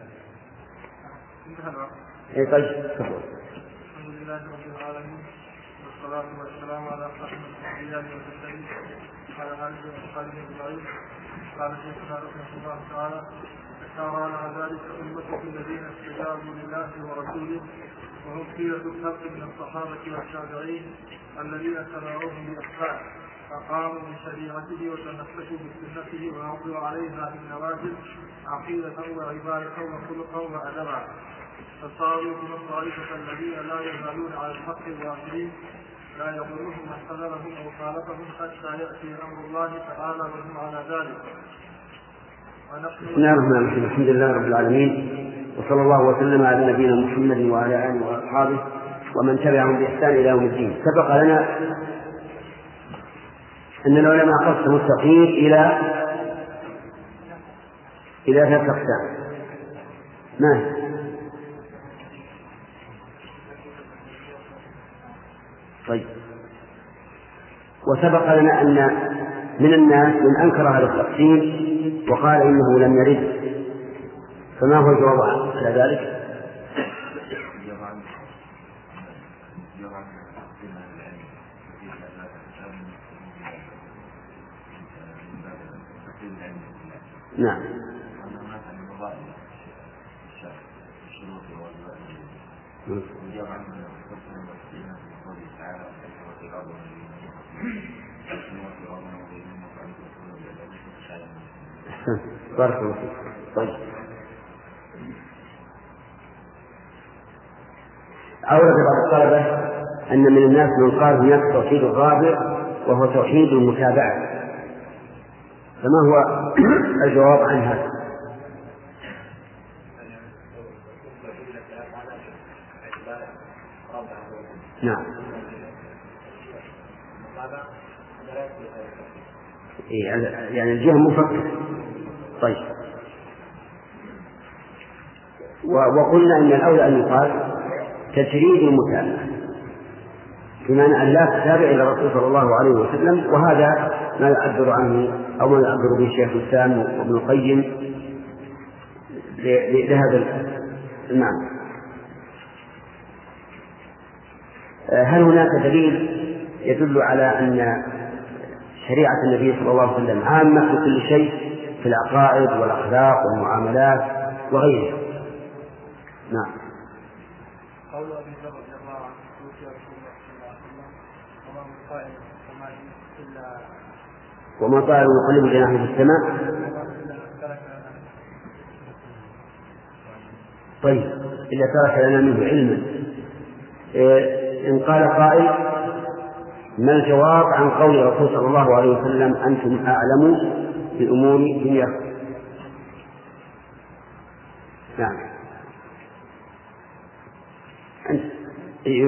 طيب. الحمد لله رب العالمين، والصلاة والسلام على أشرف الأنبياء والمرسلين على آله وصحبه أجمعين. قال شيخنا رحمه الله تعالى: اشار على ذلك أمته الذين استجابوا لله ورسوله، وهم خيرة الخلق من الصحابة والتابعين الذين تبعوهم بإحسان، فقاموا بشريعته وتمسكوا بسنته وعضوا عليها بالنوازل عقيدة وعبادة وخلقا وأدبا، فصاروا من الطائفة الذين لا يزالون على الحق الظاهرين، لا يضرهم من خذلهم أو خالفهم حتى يأتي أمر الله تعالى وهم على ذلك. بسم الله الرحمن الرحيم. الحمد لله رب العالمين، وصلى الله وسلم على نبينا محمد وعلى آله وأصحابه ومن تبعهم بإحسان إلى يوم الدين. سبق لنا أن العلماء قسموا التقييد إلى 3 أقسام. ما طيب. وسبق لنا أن من الناس من أنكر هذا التقسيم وقال إنه لم يرد، فما هو الجواب على ذلك؟ نعم. بارك الله فيك. طيب. أورد بعض الطلبة أن من الناس من قال هناك توحيد الرابع وهو توحيد المتابعة، فما هو الجواب عن هذا؟ نعم. يعني الجهة مفكرة. طيب. وقلنا أن الأولى أن يقال تجريد المتابعة، بمعنى أن لا تتابع إلى الرسول صلى الله عليه وسلم، وهذا ما يعبر عنه أو ما يعبر به شيخ الإسلام وابن القيم لهذا المعنى. هل هناك دليل يدل على أن شريعة النبي صلى الله عليه وسلم عامة في كل شيء في العقائد والأخلاق والمعاملات وغيرها؟ نعم. قول أبي ذر رضي الله عنه توفي رسول الله صلى الله عليه وسلم وما من قائل السماء إلا وما طائر يقلب جناحه في السماء. طيب إلا ترك لنا منه علما. إن قال قائل ما الجواب عن قول الرسول صلى الله عليه وسلم أنتم أعلموا بأمور دنياكم؟ نعم. أنت أيوه.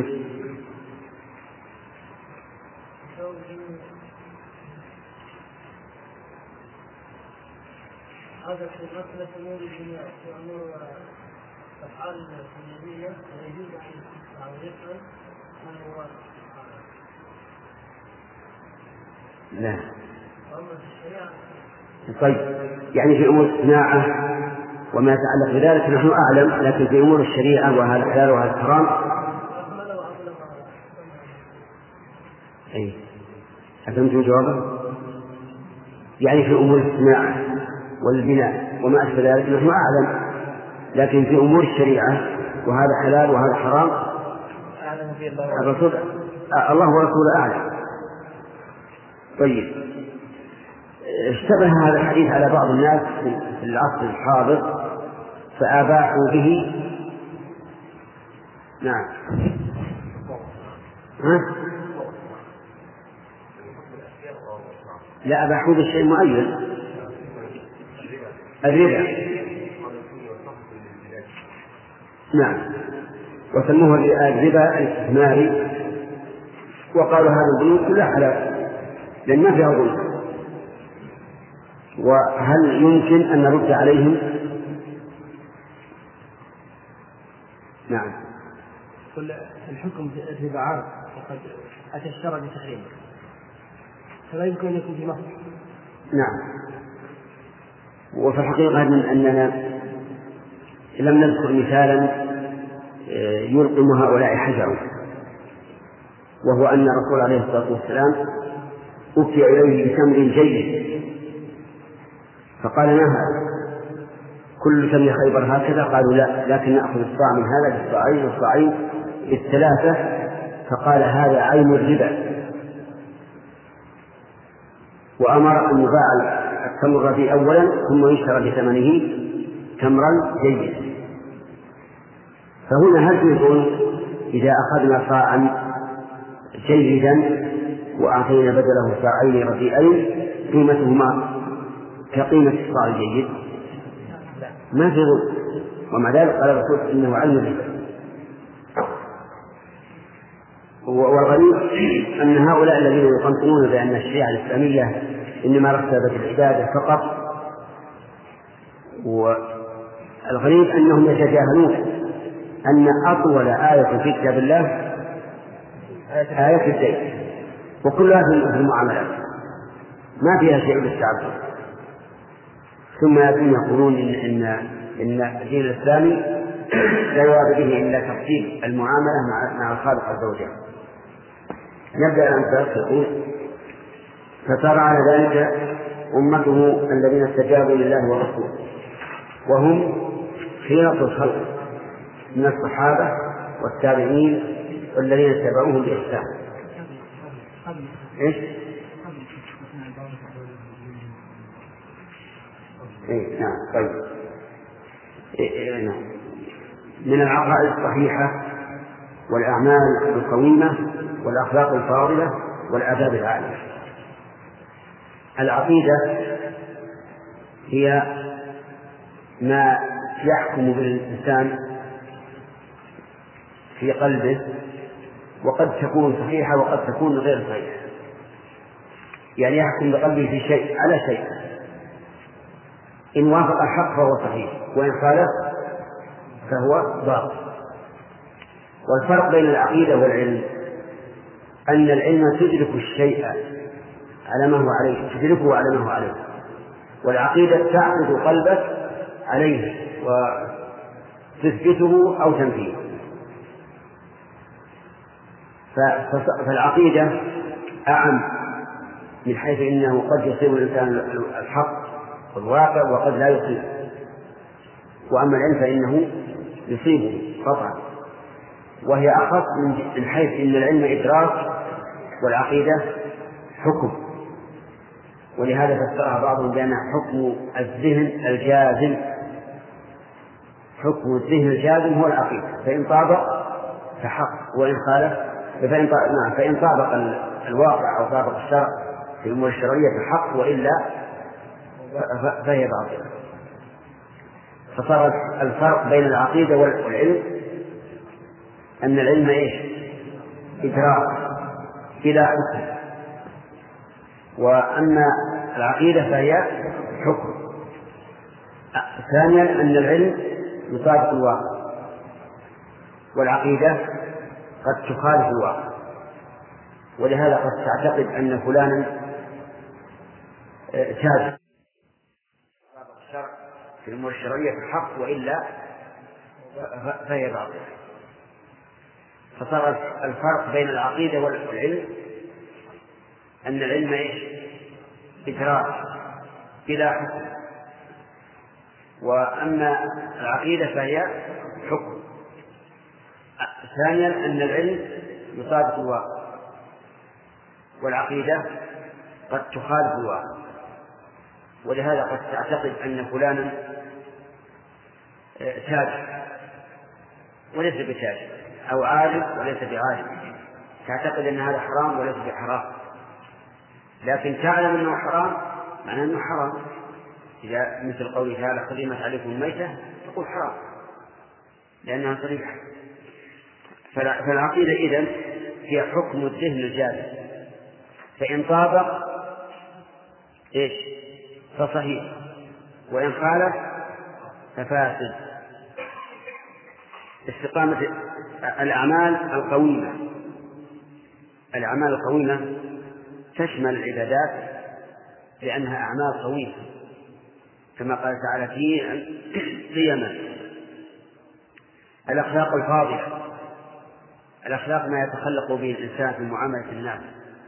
هذا في مسألة أمور الدنيا وأمور أفعال الدنيوية يجوز أن يسأل من هو لا. أما في الشريعة. طيب يعني في أمور الصناعة وما يتعلق بذلك نحن أعلم، لكن في أمور الشريعة وهذا حلال وهذا حرام. أي أفهمتم جوابه؟ يعني في أمور الصناعة والبناء وما أشبه ذلك نحن أعلم، لكن في أمور الشريعة وهذا حلال وهذا حرام الرسول الله ورسوله أعلم. طيب اشتبه هذا الحديث على بعض الناس في العصر الحاضر فأباحوا به. نعم. ها؟ لا أباحوا بالشيء معين، الربا. نعم. وسموه الربا الاستثماري، وقالوا هذا البنوك كلها حلال لأن ما فيها ظلم. وهل يمكن أن نرد عليهم؟ نعم. كل الحكم في الربا عام وقد أتى الشرع بتحريمه، فلا يمكن أن يكون في مصر. نعم. وفي الحقيقة أننا لم نذكر مثالا يلقم هؤلاء حجرا، وهو أن الرسول عليه الصلاة والسلام أتي إليه بتمر جيد فقال ما هذا؟ كل تمر خيبر هكذا؟ قالوا لا، لكن نأخذ الصاع من هذا بالصاعين والصاعين بالثلاثة. فقال هذا عين الربا، وأمر أن يباع التمر الرديء أولا ثم يشترى بثمنه تمرا جيدا. فهنا هل يقول إذا أخذنا صاعا جيدا وأعطينا بدله صاعين رديئين قيمتهما كقيمة الصاع الجيد؟ ما في ظلم. ومع ذلك قال الرسول إنه عين الربا. والغريب أن هؤلاء الذين يقنطرون بأن الشريعة الإسلامية إنما رتبت العبادة فقط، والغريب أنهم يتجاهلون أن أطول آية في كتاب الله آية الدين، وكلها في المعاملات ما فيها شيء بالتعبد. ثم يأتون يقولون إن الدين الإسلامي لا يراد به إلا ترتيب المعاملة مع الخالق عز وجل. نبدأ الآن يقول فصار على ذلك أمته الذين استجابوا لله ورسوله وهم خيرة الخلق من الصحابة والتابعين والذين اتبعوهم بإحسان. إيش؟ إيه نعم. طيب نعم. من العقائد الصحيحة والأعمال القويمة والأخلاق الفاضلة والآداب العالية. العقيدة هي ما يحكم بالإنسان في قلبه، وقد تكون صحيحة وقد تكون غير صحيحة. يعني يحكم بقلبه في شيء على شيء، إن وافق الحق فهو صحيح، وإن خالف فهو باطل. والفرق بين العقيدة والعلم أن العلم تدرك الشيء على ما هو عليه، تدركه على ما هو عليه، والعقيدة تعقد قلبك عليه وتثبته أو تنفيه. فالعقيدة أعم من حيث إنه قد يصيب الإنسان الحق والواقع وقد لا يصيب، وأما العلم فإنه يصيبه قطعا، وهي أخف من حيث إن العلم إدراك والعقيدة حكم، ولهذا فسرها بعضهم بأنها حكم الذهن الجازم. حكم الذهن الجازم هو العقيدة، فإن طابق فحق، وإن خالف فإن طابق الواقع أو طابق الشرع في الأمور الشرعية فحق، وإلا فهي باطلة. فصار الفرق بين العقيدة والعلم أن العلم إيش؟ إدراك بلا حكم، وأما العقيدة فهي حكم. ثانيا أن العلم يطابق الواقع، والعقيدة قد تخالف الواقع، ولهذا قد تعتقد أن فلانا شاذ في الأمور الشرعية في الحق، وإلا فهي باطلة. فصار الفرق بين العقيدة والعلم أن العلم إيش؟ إدراك بلا حكم، وأما العقيدة فهي حكم. ثانيا أن العلم يطابق الواقع، والعقيدة قد تخالف الواقع، ولهذا قد تعتقد أن فلانا تاجر وليس بتاجر، أو عالم وليس بعالم، تعتقد أن هذا حرام وليس بحرام، لكن تعلم أنه حرام معناه أنه حرام. إذا مثل قوله تعالى حرمت عليكم الميتة تقول حرام لأنها صريحة. فالعقيدة إذن هي حكم الذهن الجازم، فإن طابق إيش؟ فصحيح، وإن خالف ففاسد. استقامة الأعمال القويمة تشمل العبادات لأنها أعمال قويمة، كما قال تعالى قيما. الأخلاق الفاضلة، الأخلاق ما يتخلق به الإنسان في معاملة الناس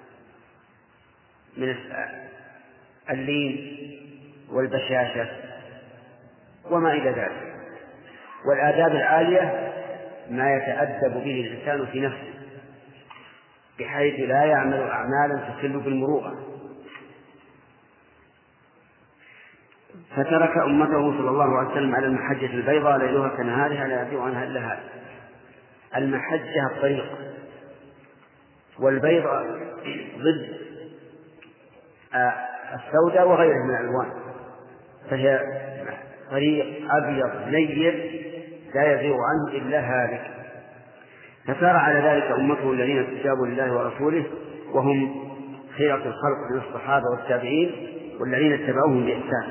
من اللين والبشاشة وما إلى ذلك. والآداب العالية ما يتأدب به الإنسان في نفسه بحيث لا يعمل أعمالا تخل بالمروءة. فترك أمته صلى الله عليه وسلم على المحجة البيضاء ليلها كنهارها لا يزيغ عنها إلا هذا. المحجة الطريق، والبيضاء ضد السوداء وغيرها من الألوان، فهي طريق أبيض نير لا يزيغ عنه إلا هالك. فسار على ذلك أمته الذين استجابوا لله ورسوله، وهم خيرة الخلق من الصحابة والتابعين والذين اتبعوهم بإحسان.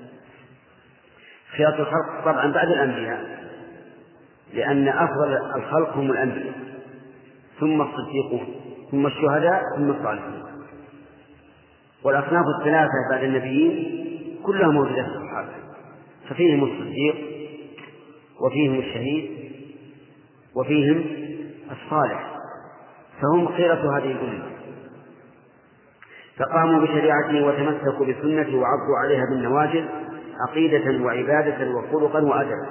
خيرة الخلق طبعا بعد الأنبياء، لأن أفضل الخلق هم الأنبياء، ثم الصديقون، ثم الشهداء، ثم الصالحون. والأصناف الثلاثة بعد النبيين كلها موجودة في الصحابة، ففيهم الصديق وفيهم الشهيد وفيهم الصالح، فهم خيرة هذه الأمة. فقاموا بشريعته وتمسكوا بسنته وعضوا عليها بالنواجذ عقيدة وعبادة وخلقا وأدبا.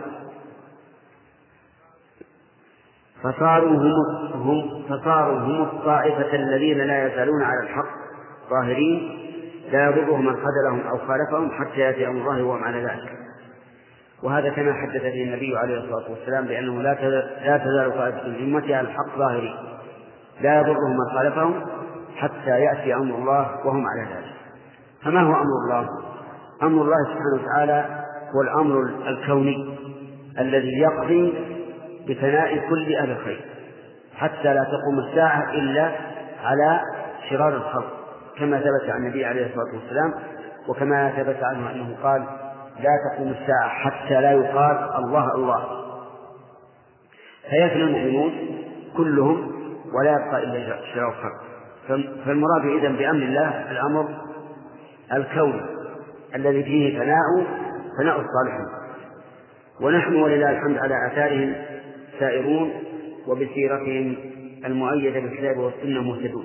فصاروا هم الطائفة الذين لا يزالون على الحق ظاهرين، لا يضرهم من خذلهم أو خالفهم حتى يأتي أمر الله وهم على ذلك. وهذا كما حدث به النبي عليه الصلاة والسلام بأنه لا تزال طائفة من أمتي على الحق ظاهرين، لا يضرهم من خالفهم حتى يأتي أمر الله وهم على ذلك. فما هو أمر الله؟ أمر الله سبحانه وتعالى هو الأمر الكوني الذي يقضي بثناء كل أهل الخير حتى لا تقوم الساعة إلا على شرار الخلق، كما ثبت عن النبي عليه الصلاة والسلام، وكما ثبت عنه أنه قال: لا تقوم الساعة حتى لا يقال الله الله. فيفنى المؤمنون كلهم ولا يبقى إلا شرار الخلق. فالمراد إذن بأمر الله الأمر الكوني الذي فيه ثناء الصالحين، ونحن ولله الحمد على آثارهم سائرون وبسيرتهم المؤيدة بالكتاب والسنة مهتدون.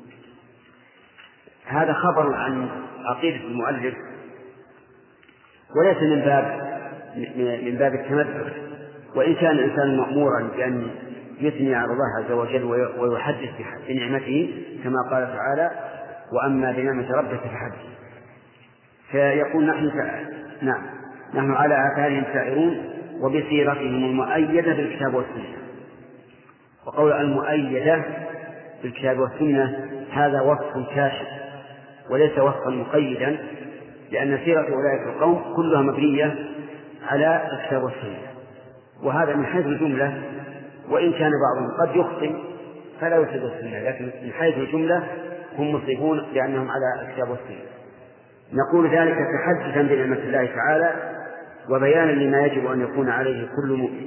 هذا خبر عن عقيدة المؤلف، وليس من باب التمدح، وإن كان الإنسان مأمورا بأن يثني على الله عز وجل ويحدث بنعمته كما قال تعالى: وأما بنعمة ربك فحدث. فيقول نحن على آثارهم سائرون وبسيرتهم المؤيدة بالكتاب والسنة. وقول المؤيدة بالكتاب والسنة هذا وصف كاشف وليس وصفا مقيدا، لأن سيرة أولئك القوم كلها مبنية على الكتاب والسنة، وهذا من حيث الجملة، وإن كان بعضهم قد يخطئ فلا يفسد السنة، لكن من حيث الجملة هم مصيبون لأنهم على الكتاب والسنة. نقول ذلك تحدثا بنعمة الله تعالى وبيانا لما يجب أن يكون عليه كل مؤمن.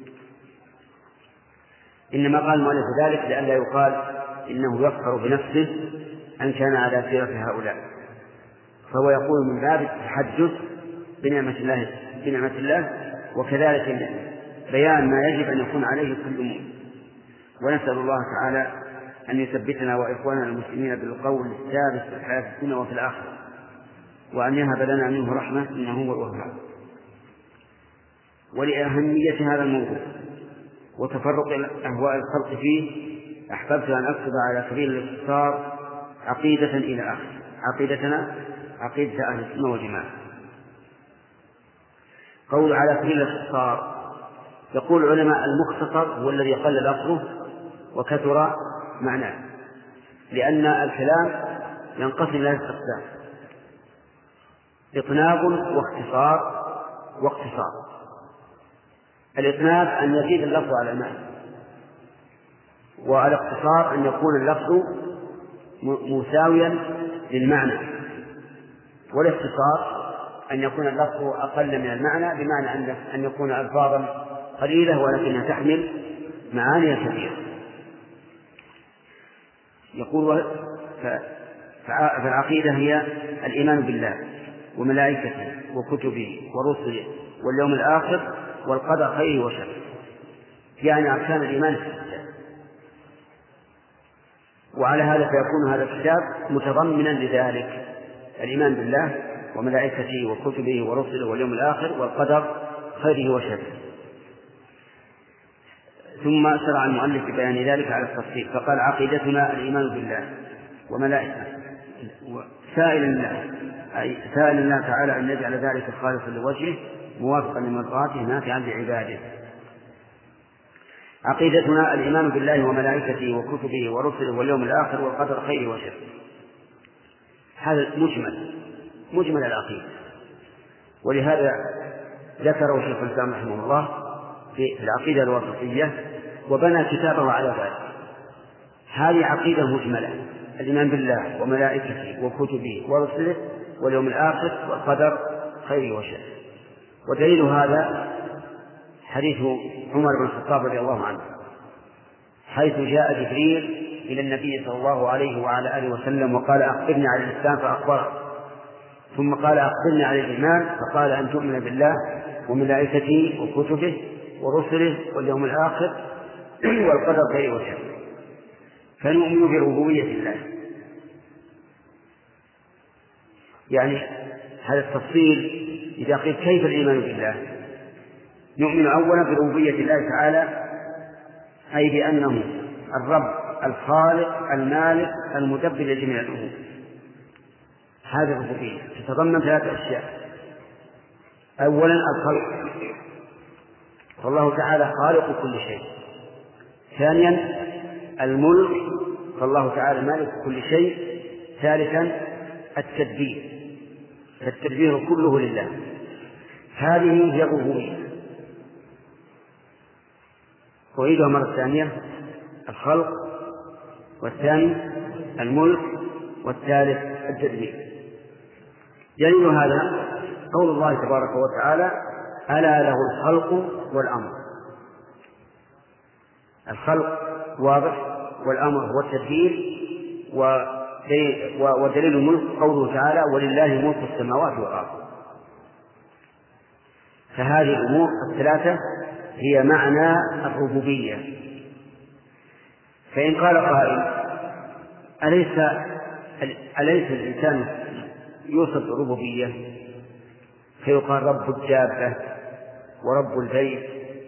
إنما قال المؤلف ذلك لئلا يقال إنه يفخر بنفسه أن كان على سيرة هؤلاء، فهو يقول من باب التحدث بنعمة الله وكذلك بيان ما يجب أن يكون عليه كل مؤمن. ونسأل الله تعالى أن يثبتنا وإخواننا المسلمين بالقول الثابت في الحياة الدنيا وفي الآخرة، وأن يهب لنا منه رحمة إنه هو الوهاب. ولأهمية هذا الموضوع وتفرق أهواء الخلق فيه أحببت أن أكتب على سبيل الاختصار عقيدة إلى آخر. عقيدتنا عقيدة أهل السنة والجماعة. قول على سبيل الاختصار، يقول العلماء المختصر هو الذي قل لفظه وكثر معناه، لأن الكلام ينقسم إلى أقسام: إطناب واختصار. الإطناب أن يزيد اللفظ على المعنى، والاختصار أن يكون اللفظ مساويا للمعنى، والاختصار أن يكون اللفظ أقل من المعنى، بمعنى أن يكون ألفاظا قليلة ولكنها تحمل معاني كثيرة. يقول فالعقيدة هي الإيمان بالله وملائكته وكتبه ورسله واليوم الآخر والقدر خيره وشره، يعني أركان الإيمان الستة. وعلى هذا فيكون هذا الكتاب متضمنا لذلك: الإيمان بالله وملائكته وكتبه ورسله واليوم الآخر والقدر خيره وشره. ثم شرع المؤلف ببيان ذلك على التفصيل، فقال: عقيدتنا الإيمان بالله وملائكته، سائل الله تعالى أن يجعل ذلك خالصا لوجهه موافقا لمرضاته نافعا لعباده. عقيدتنا الإيمان بالله وملائكته وكتبه ورسله واليوم الآخر والقدر خيره وشره. هذا مجمل العقيدة، ولهذا ذكره شيخ الإسلام رحمه الله في العقيدة الواسطية وبنى كتابه على ذلك. هذه عقيدة مجملة: الإيمان بالله وملائكته وكتبه ورسله واليوم الآخر والقدر خيره وشره. ودليل هذا حديث عمر بن الخطاب رضي الله عنه، حيث جاء جبريل إلى النبي صلى الله عليه وعلى آله وسلم وقال: أخبرني عن الإسلام، فأخبره. ثم قال: أخبرني عن الإيمان، فقال: أن تؤمن بالله وملائكته وكتبه ورسله واليوم الآخر والقدر خيره وشره. فنؤمن بربوبية الله. يعني هذا التفصيل إذا قيل كيف الإيمان بالله، نؤمن أولا بربوبية الله تعالى، أي بأنه الرب الخالق المالك المدبر لجميع الأمور. هذه الربوبية تتضمن 3 أشياء: أولا الخلق، فالله تعالى خالق كل شيء. ثانيا الملك، فالله تعالى مالك كل شيء. ثالثا التدبير، فالتدبير كله لله. هذه هي الربوبية. أعيدها مرة ثانية: الخلق، والثاني الملك، والثالث التدبير. دليل هذا قول الله تبارك وتعالى: ألا له الخلق والأمر. الخلق واضح، والأمر هو التدبير. ودليل الملك قوله تعالى: ولله ملك السماوات والأرض. فهذه الأمور 3 هي معنى الربوبية. فإن قال قائل أليس الإنسان يوصف بالربوبية فيقال رب الدابة ورب البيت،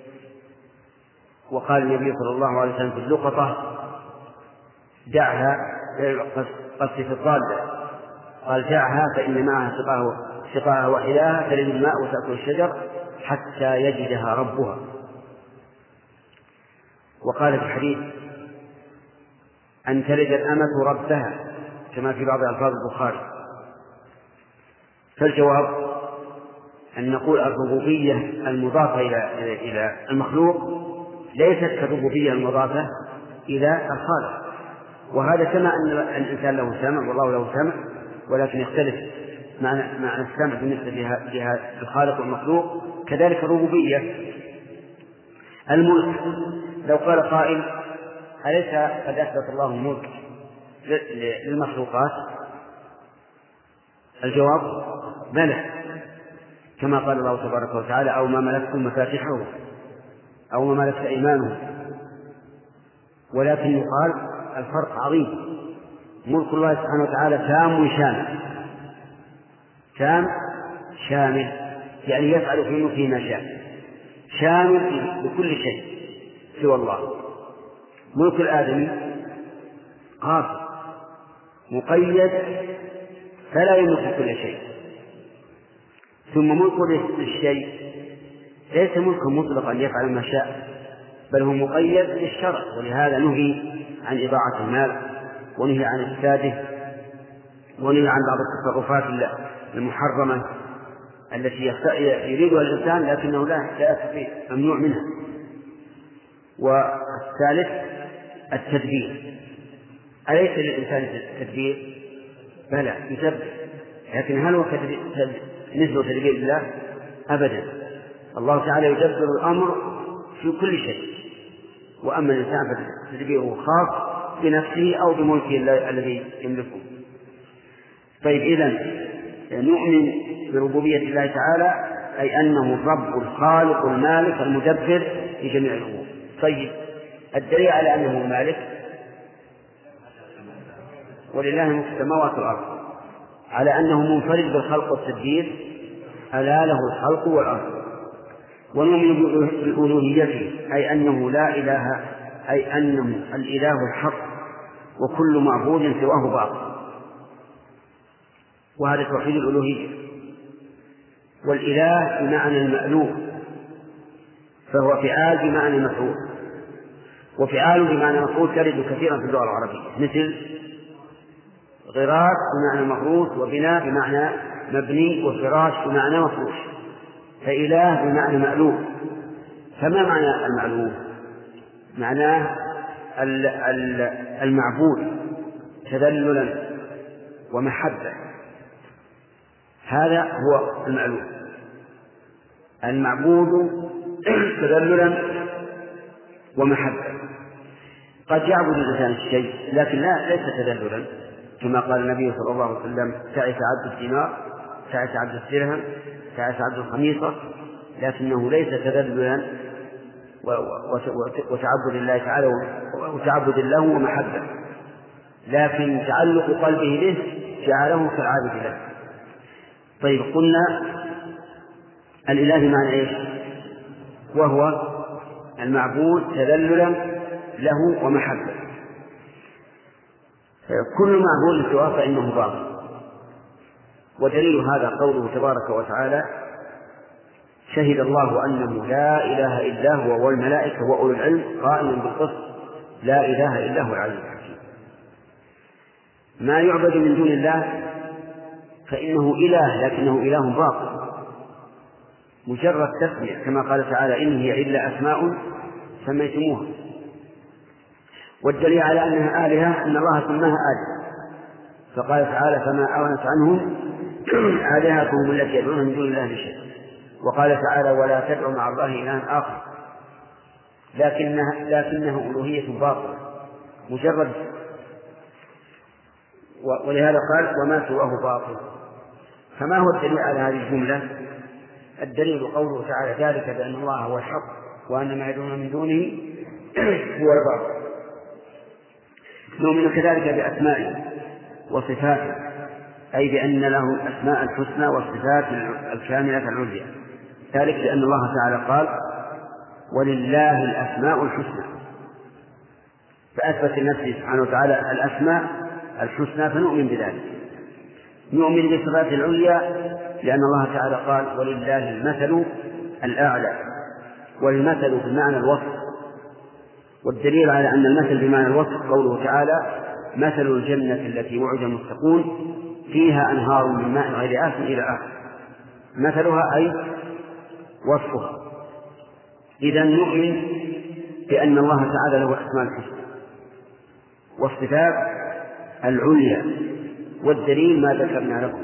وقال النبي صلى الله عليه وسلم في اللقطة دعها قصد في الضالة، قال دعها فإن معها سقاها وحلاها تلد الماء وتأكل الشجر حتى يجدها ربها. وقال في الحديث أن تلد الأمة ربها كما في بعض ألفاظ البخاري. فالجواب أن نقول الربوبية المضافة إلى المخلوق ليست كالربوبية المضافة إلى الخالق، وهذا كما أن الإنسان له سمع والله له سمع، ولكن يختلف معنى السمع بالنسبة للخالق والمخلوق. كذلك الربوبية. الملك، لو قال قائل أليس قد أثبت الله الملك للمخلوقات؟ الجواب بلى، كما قال الله تبارك وتعالى أو ما ملكتم مفاتحه أو ما ملكت أيمانه. ولكن يقال الفرق عظيم، ملك الله سبحانه وتعالى تام شامل، تام شامل يعني يفعل في ملكه ما شاء، شامل بكل شيء سوى الله. ملك الآدمي قاصر مقيد فلا يملك كل شيء. ثم ملك الشيء ليس ملكا مطلقا يفعل ما شاء، بل هو مقيد بالشرع، ولهذا نهي عن إضاعة المال، ونهي عن إفساده، ونهي عن بعض التصرفات المحرمة التي يريدها الإنسان لكنه لا يستطيع، ممنوع منها. والثالث التدبير، أليس للإنسان التدبير؟ بلى يدبر، لكن هل هو نسبة تدبير الله؟ أبدا. الله تعالى يدبر الأمر في كل شيء، وأما الإنسان فتدبيره خاص بنفسه أو بملكه الذي يملكه. طيب، إذن نؤمن بربوبية الله تعالى أي أنه الرب الخالق المالك المدبر لجميع الأمور. طيب، الدليل على أنه مالك ولله ملك السماوات والأرض، على أنه منفرد بالخلق والتدبير، ألا له الخلق والأرض. ونؤمن بألوهيته أي أنه لا إله، أي أنه الإله الحق وكل معبود سواه باطل، وهذا توحيد الألوهية. والإله بمعنى المألوه، فهو فعال بمعنى مفعول، وفعال بمعنى مفعول ترد كثيرا في اللغة العربية، مثل غراس بمعنى مغروس، وبناء بمعنى مبني، وفراش بمعنى مفروش. فإله بمعنى مألوه. فما معنى المألوه؟ معناه المعبود تذللا ومحبة، هذا هو المألوه، المعبود تذللا ومحبة. قد يعبد الإنسان الشيء لكن ليس تذللا، كما قال النبي صلى الله عليه وسلم تعس عبد الدينار، تعس عبد الدرهم، تعس عبد الخميصة، لكنه ليس تذللا وتعبد الله تعالى وتعبد له ومحبة، لكن تعلق قلبه به جعله كالعابد له. طيب، قلنا الإله معنى إيش؟ وهو المعبود تذللا له ومحبة. كل معبود سواه فإنه باطل. ودليل هذا قوله تبارك وتعالى شهد الله أنه لا إله إلا هو والملائكة وأولو العلم قائما بالقسط لا إله إلا هو العلي الحكيم. ما يعبد من دون الله فإنه إله، لكنه إله باطل مجرد تسمية، كما قال تعالى إن هي إلا أسماء سميتموها. والدليل على أنها آلهة أن الله سماها آلهة، فقال تعالى فما أغنت عنهم آلهتهم التي يدعون من دون الله بشيء. وقال تعالى ولا تدعوا مع الله إلها آخر، لكنه ألوهية باطلة مجرد. ولهذا قال وما سواه باطل. فما هو الدليل على هذه الجملة؟ الدليل قوله تعالى ذلك بأن الله هو الحق وأن ما يدعون من دونه هو الباطل. نؤمن كذلك بأسمائه وصفاته، أي بأن له الأسماء الحسنى والصفات الكاملة العليا، ذلك لأن الله تعالى قال ولله الأسماء الحسنى، فأثبت لنفسه سبحانه وتعالى الأسماء الحسنى فنؤمن بذلك. نؤمن بالصفات العليا لأن الله تعالى قال ولله المثل الأعلى، والمثل بمعنى الوصف، والدليل على أن المثل بمعنى الوصف قوله تعالى مثل الجنة التي وعد المتقون فيها أنهار من ماء غير آسن إلى آخر، مثلها أي وصفها. إذا نؤمن بأن الله تعالى له الأسماء الحسنى والصفات العليا، والدليل ما ذكرنا لكم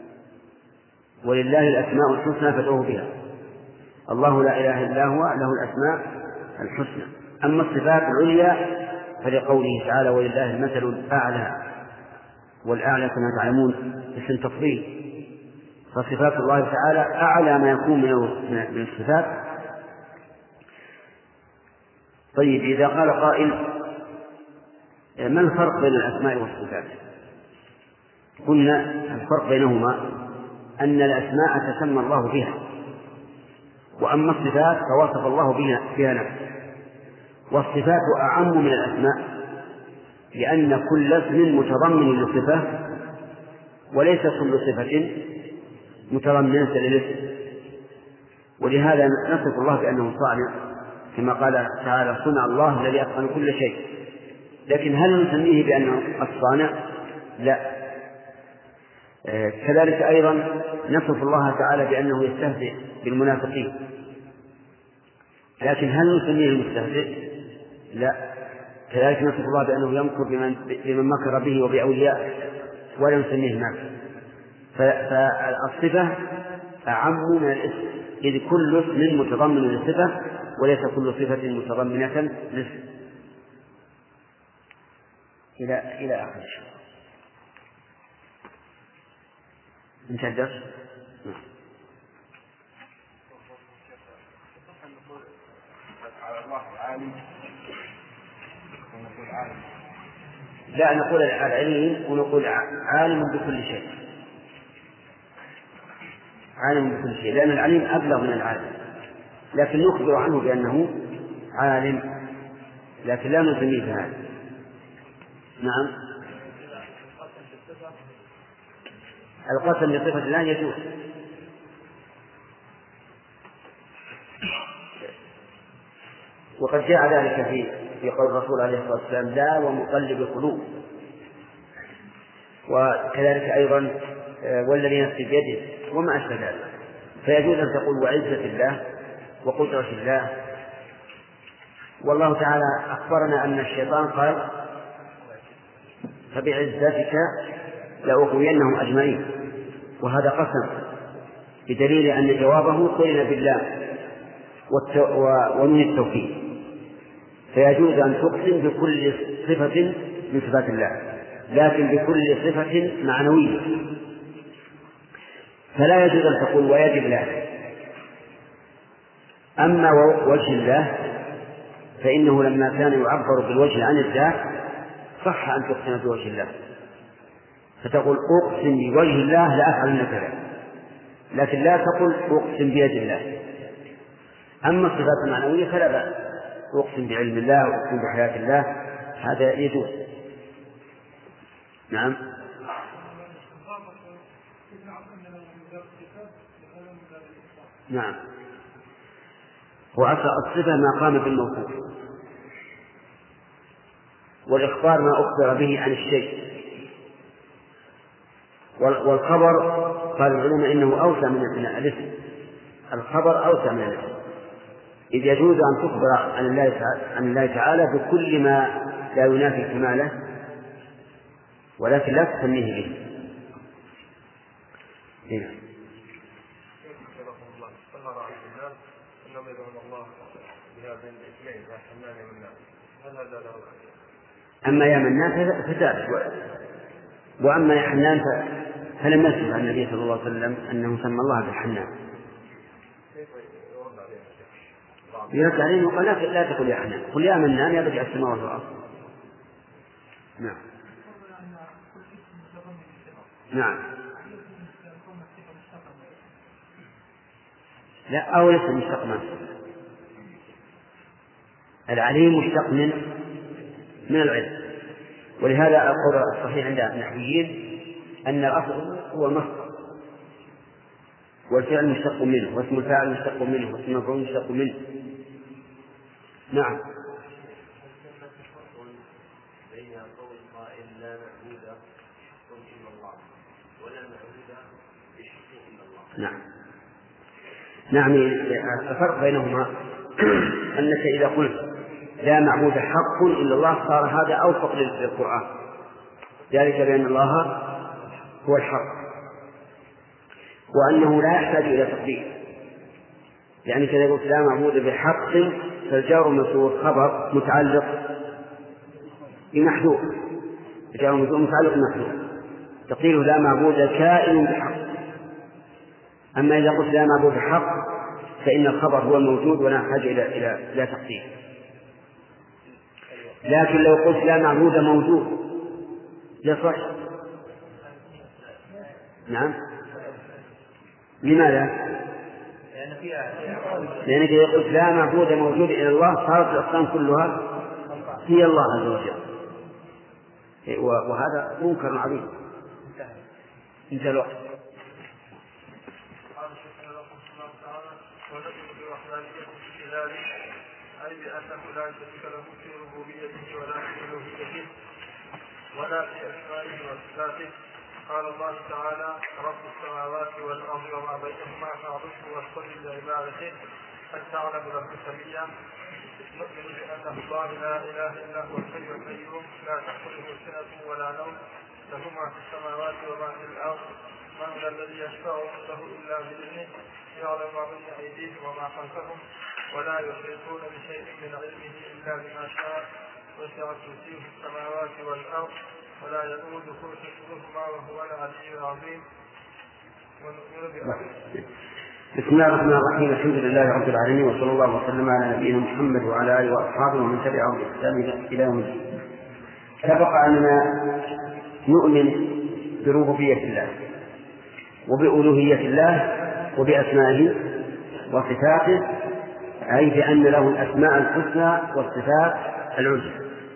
ولله الأسماء الحسنى فادعوه بها، الله لا إله إلا هو له الأسماء الحسنى. أما الصفات العليا فلقوله تعالى ولله المثل الأعلى، والأعلى كما تعلمون اسم تفضيل، فصفات الله تعالى أعلى ما يكون من الصفات. طيب، إذا قال قائل ما الفرق بين الأسماء والصفات؟ قلنا الفرق بينهما أن الأسماء تسمى الله بها، وأما الصفات فوصف الله بها نفسه. والصفات أعم من الأسماء لأن كل اسم متضمن لصفة، وليس كل صفة متضمنة للاسم، ولهذا نصف الله بأنه صانع كما قال تعالى صنع الله الذي أتقن كل شيء، لكن هل نسميه بأنه الصانع؟ لا. كذلك أيضا نصف الله تعالى بأنه يستهزئ بالمنافقين، لكن هل نسميه المستهزئ؟ لا. كذلك نصف الله بأنه يمكر بمن مكر به وبأوليائه ولا نسميه ماكر. فالصفة أعم من الاسم، إذ كل اسم متضمن للصفة وليس كل صفة متضمنة للاسم إلى آخر شيء. انتهى الدرس. لا، نقول العليم ونقول عالم بكل شيء، عالم بكل شيء، لأن العليم أبلغ من العالم، لكن نخبر عنه بأنه عالم، لكن لا نسميه بهذا. نعم، القسم بصفة الله يجوز، وقد جاء ذلك في قول الرسول عليه الصلاة والسلام لا ومقلب القلوب، وكذلك أيضا والذي نفسي بيده وما أشبه ذلك. فيجوز أن تقول وعزة الله وقدرة الله. والله تعالى أخبرنا أن الشيطان قال فبعزتك لأغوينهم أجمعين، وهذا قسم بدليل أن جوابه قرن بالله ونون التوكيد، فيجوز أن تقسم بكل صفة من صفات الله، لكن بكل صفة معنوية، فلا يجوز أن تقول ويجب له. أما وجه الله فإنه لما كان يعبر بالوجه عن الذات صح أن تقسم بوجه الله، فتقول أقسم بوجه الله لأفعلن كذا، لكن لا تقل أقسم بيد الله. أما الصفات المعنوية فلا بأس، أقسم بعلم الله وأقسم بحياة الله، هذا يجوز. نعم. نعم، وأصل الصفة ما قام بالموصوف، والإخبار ما أخبر به عن الشيء، والخبر قال العلماء إنه أوسع من الاسم، الخبر أوسع من الاسم، إذ يجوز أن تخبر عن الله تعالى بكل ما لا ينافي كماله، ولكن لا تسميه به. هنا أما يا منان فذلك، وأما يا حنان فلم يثبت عن النبي صلى الله عليه وسلم أنه سمى الله بالحنان. يرد عليه وقال لا تقل يا حنان، قل يا منان يا بديع السماوات والأرض. نعم. نعم. لا، أو ليس مشتق منه. العليم مشتق من العلم، ولهذا القول الصحيح عند النحويين أن الأصل هو المصدر، والفعل مشتق منه، واسم الفاعل مشتق منه، واسم المفعول مشتق منه. نعم. بين قول قائل لا معبود إلا الله ولا معبود بالشكوك إلا الله. نعم. نعم. الفرق بينهما أنك إذا قلت لا معبود حق إلا الله صار هذا أوفق للقرآن، ذلك بأن الله هو الحق، وأنه لا يحتاج إلى تقدير. يعني كذا يقول لا معبود بحق، فالجار والمجرور خبر متعلق بمحذوف، الجار والمجرور متعلق بمحذوف، تقديره لا معبود كائن بحق. أما إذا قلت لا معبود بحق فإن الخبر هو الموجود ولا يحتاج إلى تقدير. لكن لو قلت لا معبود موجود يصح. نعم. لماذا؟ لأنك إذا قلت لا معبود موجود إلا الله صارت الأصنام كلها هي الله عز وجل، وهذا منكر عظيم. انتهى الوقت. أي بأنه لا شريك له في ربوبيته ولا في ألوهيته ولا في أسمائه وصفاته. قال الله تعالى رب السماوات والأرض وما بينهما فاعبده واصطبر لعبادته هل تعلم له سميا. نؤمن بأنه الله لا إله إلا هو الحي القيوم لا تأخذه سنة ولا نوم له ما في السماوات وما في الأرض من ذا الذي يشفع عنده إلا بإذنه يعلم ما بين أيديهم وما خلفهم ولا يحيطون بشيء من علمه إلا بما شاء وسع كرسيه السماوات والأرض ولا يؤوده حفظهما وهو العلي العظيم. بسم الله الرحمن الرحيم. الحمد لله رب العالمين، وصلى الله وسلم على نبينا محمد وعلى آله وأصحابه ومن تبعهم بإحسان إلى يوم الدين. سبق أننا نؤمن بربوبية الله وبألوهية الله وبأسمائه وصفاته، أي بأن له الأسماء الحسنى والصفات العليا.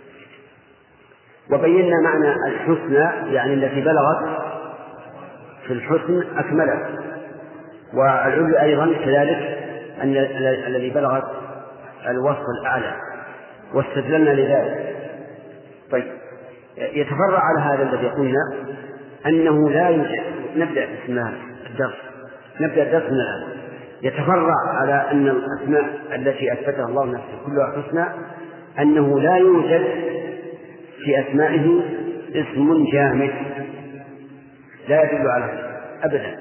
وبينا معنى الحسنى يعني التي بلغت في الحسن أكملت، والعليا أيضا كذلك أن الذي بلغت الوصف الأعلى، واستدللنا لذلك. طيب، يتفرع على هذا الذي قلنا أنه لا يوجد. نبدأ بسم الدرس، نبدأ الدرس من الآن. يتفرع على أن الأسماء التي أثبتها الله نفسه كلها حسنى، أنه لا يوجد في أسمائه اسم جامد لا يدل على هذا أبدا.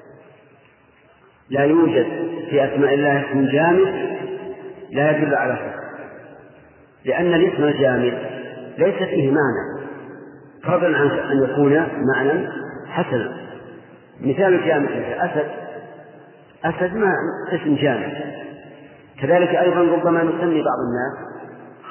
لا يوجد في أسماء الله اسم جامد لا يدل على هذا، لأن الاسم الجامد ليس فيه معنى فضلا عن أن يكون معنى حسنا. مثال الجامد أسد ما اسم جامد. كذلك أيضا ربما نسمي بعض الناس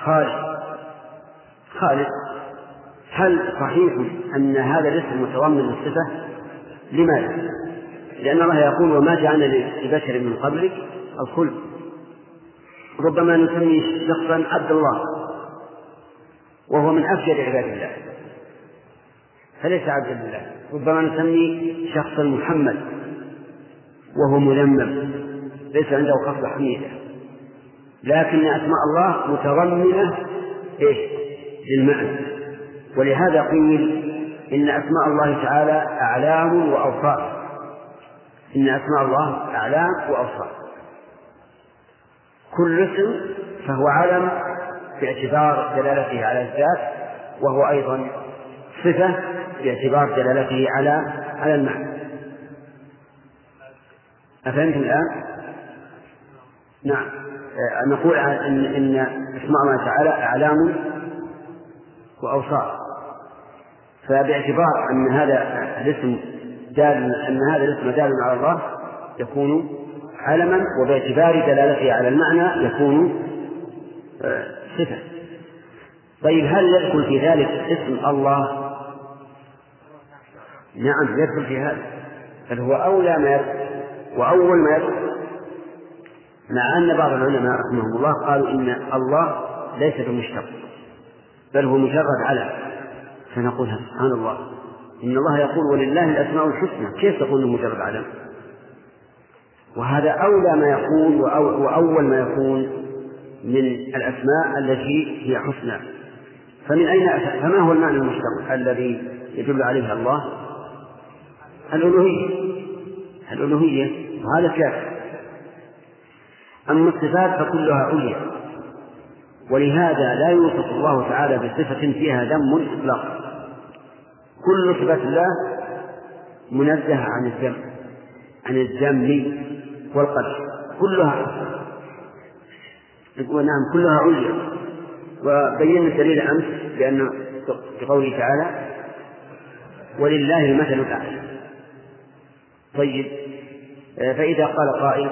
خالد. هل صحيح أن هذا الاسم متضمن الصفة؟ لماذا؟ لأن الله يقول وما جعلنا لبشر من قبلك الخلد. ربما نسمي شخصا عبد الله وهو من أفجر عباد الله فليس عبد الله. ربما نسمي شخصا محمد وهو مذمم ليس عنده خصلة حميدة. لكن أسماء الله متضمنة للمعنى، ولهذا قيل إن أسماء الله تعالى أعلام وأوصاف. إن أسماء الله أعلام وأوصاف، كل اسم فهو علم باعتبار دلالته على الذات، وهو أيضا صفة باعتبار دلالته على المعنى. أفهمتم الآن؟ نعم. نقول إن أسماء الله تعالى أعلام وأوصاف، فباعتبار أن هذا الاسم دال على الله يكون علما، وباعتبار دلالته على المعنى يكون صفة. طيب هل يدخل في ذلك اسم الله؟ نعم يدخل في هذا، بل هو أولى ما يدخل وأول ما يدخل، مع أن بعض العلماء رحمهم الله قالوا إن الله ليس بمشتق بل هو مجرد علم، فنقول سبحان الله إن الله يقول ولله الأسماء الحسنى، كيف تقول مجرد علم؟ وهذا أولى ما يكون وأول ما يكون من الأسماء التي هي حسنى. فما هو المعنى المشتق الذي يدل عليه الله؟ الألوهية، وهذا كافر. أما الصفات فكلها عليا، ولهذا لا يوصف الله تعالى بصفة فيها ذم إطلاقا. كل صفة الله منزهة عن الذم والقدح، كلها ونعم كلها عليا. وبينا الدليل أمس بأن بقوله تعالى ولله المثل الأعلى. طيب فإذا قال قائل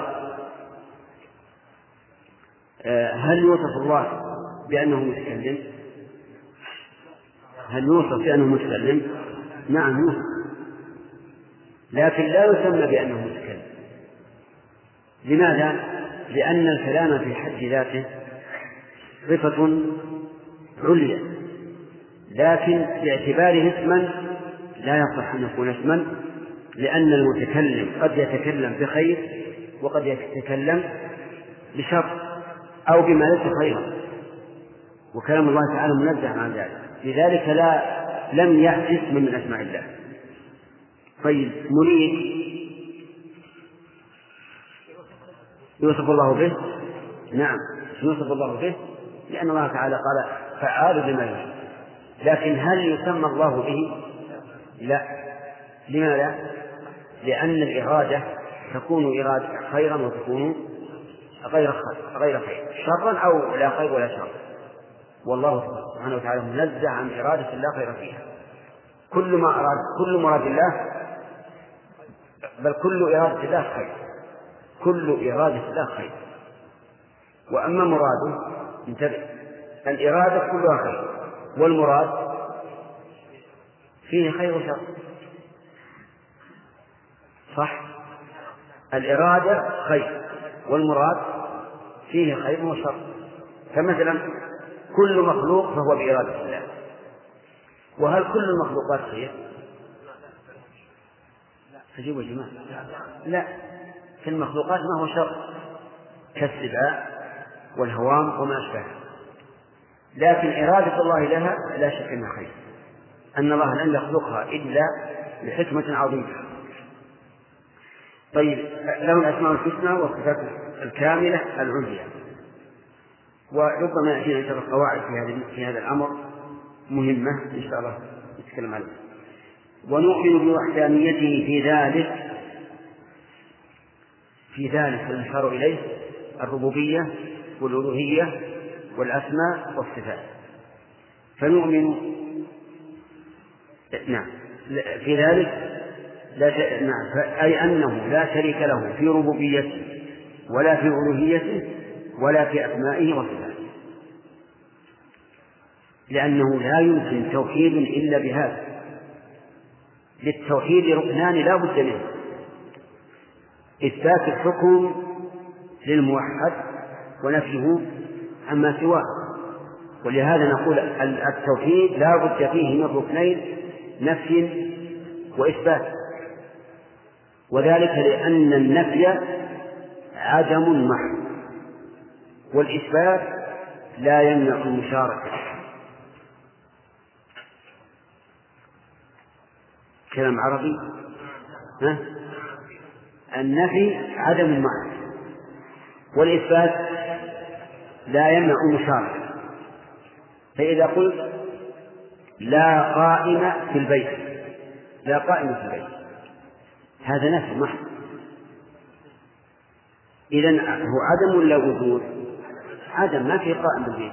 هل يوصف الله بأنه متكلم؟ هل يوصف بأنه متكلم؟ نعم يوصف، لكن لا يسمى بأنه متكلم. لماذا؟ لأن الكلام في حد ذاته صفة عليا، لكن باعتباره اسما لا يصح أن يكون اسما، لأن المتكلم قد يتكلم بخير وقد يتكلم بشر أو بما ليس خيرا، وكلام الله تعالى منزه عن ذلك، لذلك لم يأتي اسم من أسماء الله. طيب مريد يوصف الله به؟ نعم يوصف الله به، لأن الله تعالى قال فعال بما يريد، لكن هل يسمى الله به؟ لا. لماذا؟ لأن الإرادة تكون إرادة خيرا وتكون غير خير، شرا أو لا خير ولا شر، والله سبحانه وتعالى منزه عن إرادة لا خير فيها. كل مراد الله، بل كل إرادة الله خير، كل إرادة الله خير. وأما مراده انتبه، الإرادة كلها خير، والمراد فيه خير وشر، صح؟ الإرادة خير والمراد فيه خير وشر. فمثلا كل مخلوق فهو بإرادة الله، وهل كل المخلوقات خير؟ أجيبوا يا جماعة، لا، في المخلوقات ما هو شر كالسباع والهوام وما أشبهها، لكن إرادة الله لها لا شك أنها خير، أن الله لن يخلقها إلا لحكمة عظيمة. طيب له الأسماء الحسنى والصفات الكاملة العليا. وربما يأتينا إن شاء الله قواعد في هذا الأمر مهمة إن شاء الله نتكلم عنها. ونؤمن بوحدانيته في ذلك الإشارة إليه الربوبية والألوهية والأسماء والصفات. فنؤمن نعم في ذلك أي أنه لا شريك له في ربوبيته ولا في ألوهيته ولا في أسمائه وصفاته، لأنه لا يمكن توحيد إلا بهذا. للتوحيد ركنان لا بد منه: إثبات الحكم للموحد ونفيه عما سواه. ولهذا نقول التوحيد لا بد فيه من ركنين: نفي وإثبات، وذلك لأن النفي عدم محض، والإثبات لا يمنع المشاركة. كلام عربي، النفي عدم محض، والإثبات لا يمنع المشاركة. فإذا قلت لا قائم في البيت، لا قائم في البيت، هذا نفي محض، إذن هو عدم ولا وجود؟ عدم، ما في قائم بالبيت.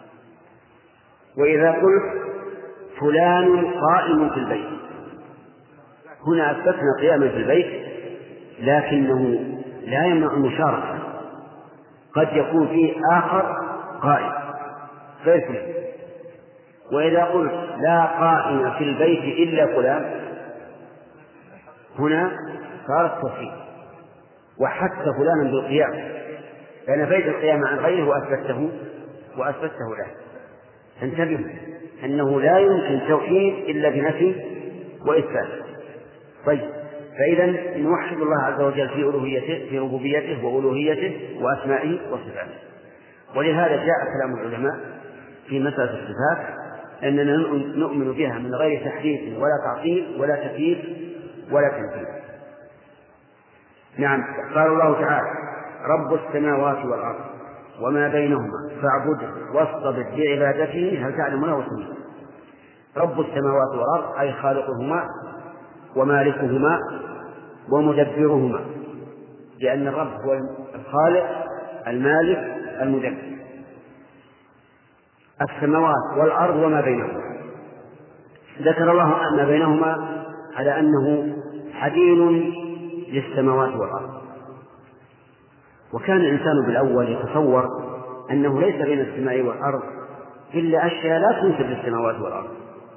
وإذا قلت فلان قائم في البيت، هنا أثبتنا قياما في البيت، لكنه لا يمنع المشاركة، قد يكون فيه آخر قائم غير فلان، وإذا قلت لا قائم في البيت إلا فلان هنا صار التوحيد، وحث فلانا بالقيام، لأن نفيت القيام عن غيره وأثبته له. انتبهوا أنه لا يمكن توحيد إلا بنفي وإثبات. طيب، فإذا نوحد الله عز وجل في ألوهيته، في ربوبيته وألوهيته وأسمائه وصفاته. ولهذا جاء كلام العلماء في مسألة الصفات أننا نؤمن بها من غير تحريف ولا تعطيل ولا تكييف ولا تمثيل. نعم، قال الله تعالى: رب السماوات والأرض وما بينهما فاعبده واصطبر لعبادته هل تعلم له سميا. رب السماوات والأرض أي خالقهما ومالكهما ومدبرهما، لأن الرب هو الخالق المالك المدبر. السماوات والأرض وما بينهما، ذكر الله ما بينهما على أنه حدين للسماوات والأرض. وكان الإنسان بالأول يتصور أنه ليس بين السماء والأرض إلا أشياء لا تنسب للسماوات والأرض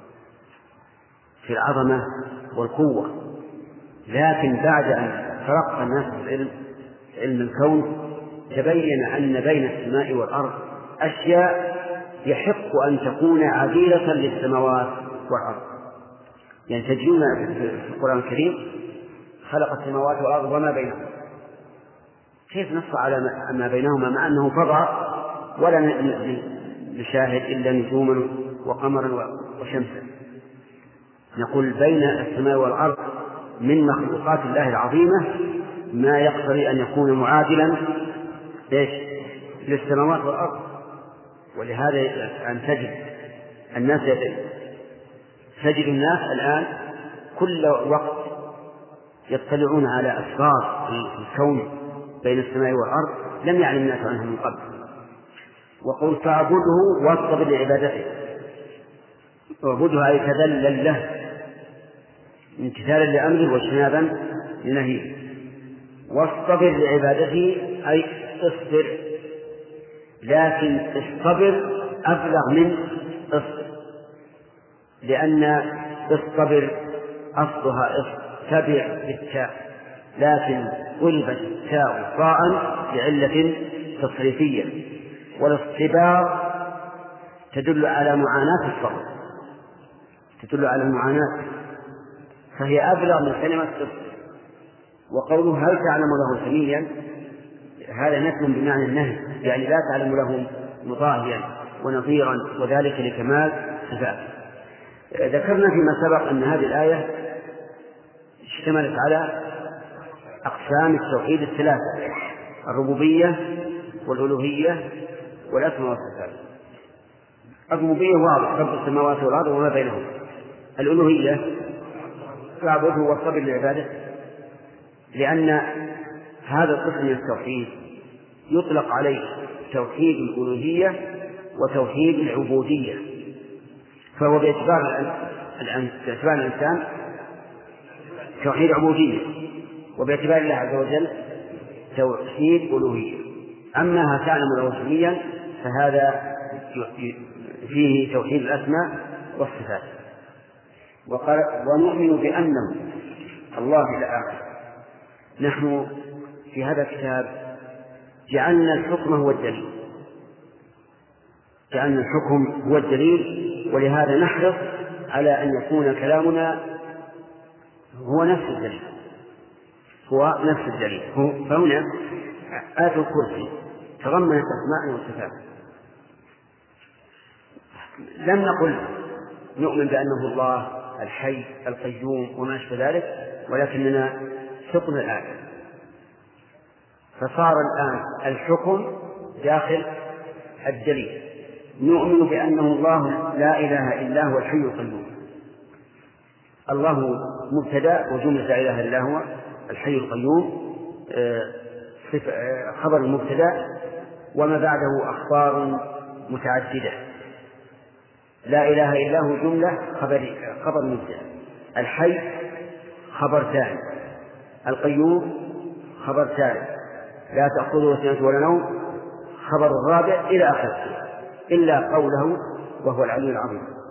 في العظمة والقوة، لكن بعد أن ترقى الناس في علم الكون تبين أن بين السماء والأرض أشياء يحق أن تكون عديلة للسماوات والأرض. يعني تجدون في القرآن الكريم: خلق السماوات والأرض وما بينهما. كيف نص على ما بينهما مع أنه فضاء ولا نشاهد إلا نجوما وقمرا وشمسا؟ نقول بين السماء والأرض من مخلوقات الله العظيمة ما يقتضي أن يكون معادلا للسماوات والأرض. ولهذا أن تجد الناس الآن كل وقت يطلعون على أسرار الكون بين السماء والأرض لم يعلم الناس عنها من قبل. وقل فاعبده واصطبر لعبادته. اعبده أي تذلل له امتثالا لأمره واجتنابا لنهيه. واصطبر لعبادته أي اصبر، لكن اصطبر أبلغ من اصبر، لأن اصطبر أصلها اصطبع بالتاء، لكن قلبت التاء طاء لعلة تصريفية، والاصطبار تدل على معاناة الصبر، تدل على المعاناة، فهي أبلغ من كلمة اصبر. وقوله هل تعلم له سميا هذا نفي بمعنى النهي، يعني لا تعلم له مضاهيا ونظيرا، وذلك لكمال صفاته. ذكرنا فيما سبق أن هذه الآية اشتملت على أقسام التوحيد الثلاثة: الربوبية والألوهية والأسماء والصفات. الربوبية واضح: رب السماوات والأرض وما بينهم. الألوهية فاعبده واصطبر لعبادته، لأن هذا القسم من التوحيد يطلق عليه توحيد الألوهية وتوحيد العبودية، فهو باعتبار الإنسان توحيد عبودية، وباعتبار الله عز وجل توحيد ألوهية. أما هل تعلم له سميا فهذا فيه توحيد الأسماء والصفات. وقال: ونؤمن بأنه الله إلى آخره. نحن في هذا الكتاب جعلنا الحكم هو الدليل، جعلنا الحكم هو الدليل، ولهذا نحرص على أن يكون كلامنا هو نفس الدليل، هو نفس الدليل. فهنا آية الكرسي تضمنت أسماء وصفات. لم نقل نؤمن بأنه الله الحي القيوم وما أشبه ذلك، ولكننا سقنا الآية، فصار الآن الحكم داخل الدليل. نؤمن بأنه الله لا إله إلا هو الحي القيوم. الله مبتدأ وجملة لا إله إلا هو الحي القيوم خبر المبتدأ، وما بعده أخبار متعددة. لا إله إلا هو جملة خبر مبتدأ، الحي خبر ثاني، القيوم خبر ثالث، لا تأخذه سنة ولا نوم خبر الرابع، إلى آخره، إلا قوله وهو العلي العظيم.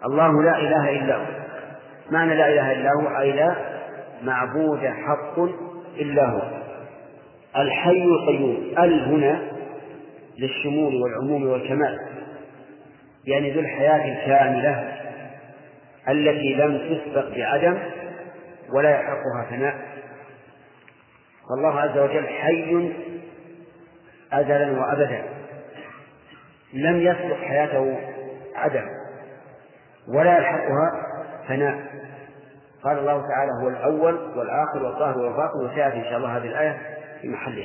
الله لا إله إلا هو. معنى لا إله إلا هو أي لا معبود حق إلا هو. الحي القيوم، هنا للشمول والعموم والكمال، يعني ذو الحياة الكاملة التي لم تسبق بعدم ولا يحقها فناء. فالله عز وجل حي أزلا وأبدا، لم يسبق حياته عدم ولا يلحقها فناء. قال الله تعالى هو الأول والآخر والظاهر والباطن، وسيأتي إن شاء الله هذه الآية في محلها.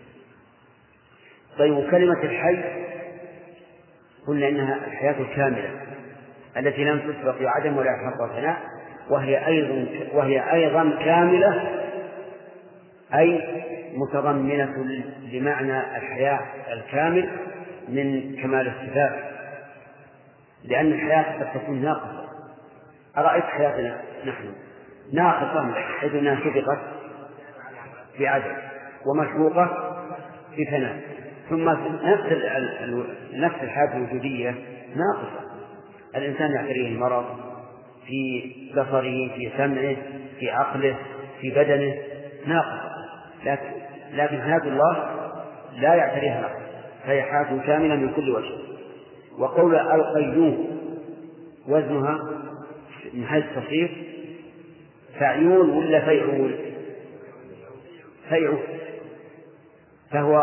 طيب، كلمة الحي قلنا إنها الحياة الكاملة التي لم تسبق بعدم ولا يحقها فناء، وهي أيضا كاملة، أي متضمنة لمعنى الحياة الكامل من كمال الصفات، لأن الحياة قد تكون ناقصة. أرأيت حياتنا نحن ناقصة حيث أنها سبقت بعدم ومسبوقة بفناء، ثم نفس الحياة الوجودية ناقصة. الإنسان يعتريه المرض في بصره، في سمعه، في عقله، في بدنه، ناقصة. لكن حياة الله لا يعتريها نقص، فهي حياة كاملة من كل وجه. وقول القيوم وزنها من حيث التصريف فعيول ولا فيعول؟ فيعول، فهو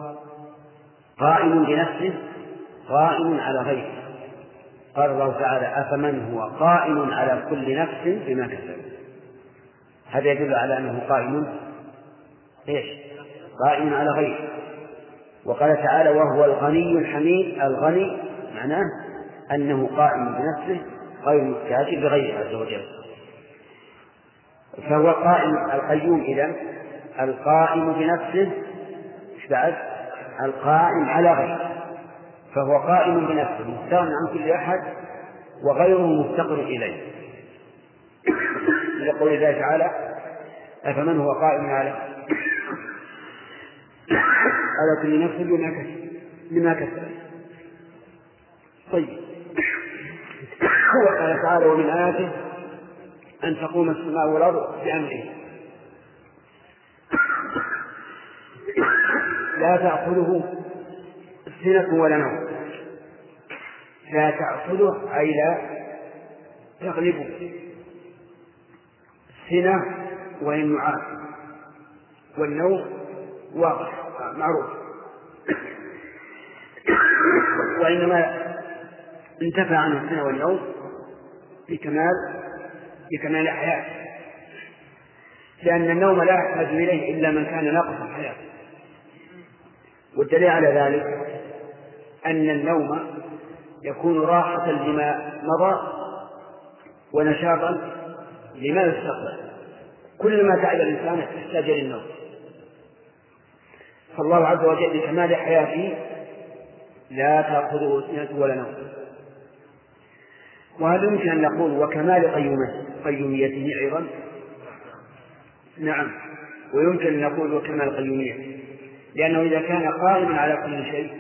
قائم بنفسه قائم على غيره. قال الله تعالى أفمن هو قائم على كل نفس بما كسبت. هذا يدل على أنه قائم قائم على غيره. وقال تعالى وهو الغني الحميد. الغني معناه أنه قائم بنفسه غير محتاج بغيره عز وجل. فهو قائم القيوم، إذن القائم بنفسه بعد القائم على غيره، فهو قائم بنفسه مستغني عن كل أحد وغيره مفتقر إليه. يقول الله تعالى أفمن هو قائم على كل نفس بما كسب. طيب، وقال تعالى ومن آياته أن تقوم السماء والأرض بأمره لا تأخذه سنة ولا نوم. لا تأخذه أي لا تغلبه، السنة وهي النعاس، والنوم واضح معروف، وإنما انتفى عنه السنة والنوم بكمال حياة، لأن النوم لا يحتاج إليه إلا من كان ناقص الحياة. والدليل على ذلك أن النوم يكون راحة لما مضى ونشاطا لما يستقبل. كل ما تعب الإنسان يحتاج للنوم. فالله عز وجل بكمال حياته لا تأخذه سنة ولا نوم. وهل يمكن أن نقول وكمال قيوميته أيضا؟ نعم، ويمكن أن نقول وكمال قيوميته، لأنه إذا كان قائما على كل شيء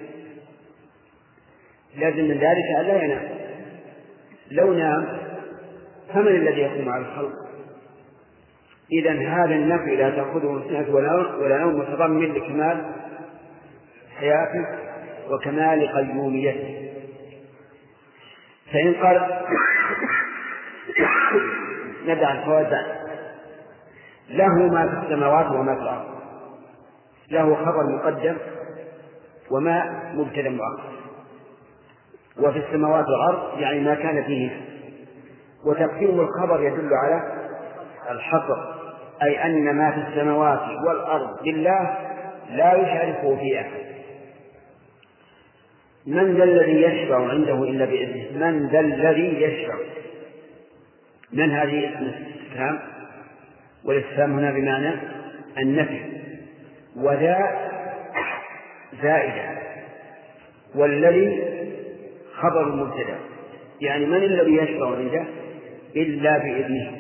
لازم من ذلك ألا ينام. لو نام فمن الذي يقوم على الخلق؟ إذن هذا النفي لا تأخذه سنة ولا نوم متضمن لكمال حياته وكمال قيوميته. فإن قال ندع الفوائد، له ما في السماوات وما في الأرض، له خبر مقدم وما مبتدأ مؤخر، وفي السماوات والأرض يعني ما كان فيه. وتقديم الخبر يدل على الحصر، أي أن ما في السماوات والأرض لله لا يشاركه في أحد. من ذا الذي يشفع عنده إلا بإذنه؟ من ذا الذي يشفع؟ من هذه اسم الاستفهام، والاستفهام هنا بمعنى النفي، وذا زائدة، والذي خبر المبتدأ، يعني من الذي يشفع عنده إلا بإذنه.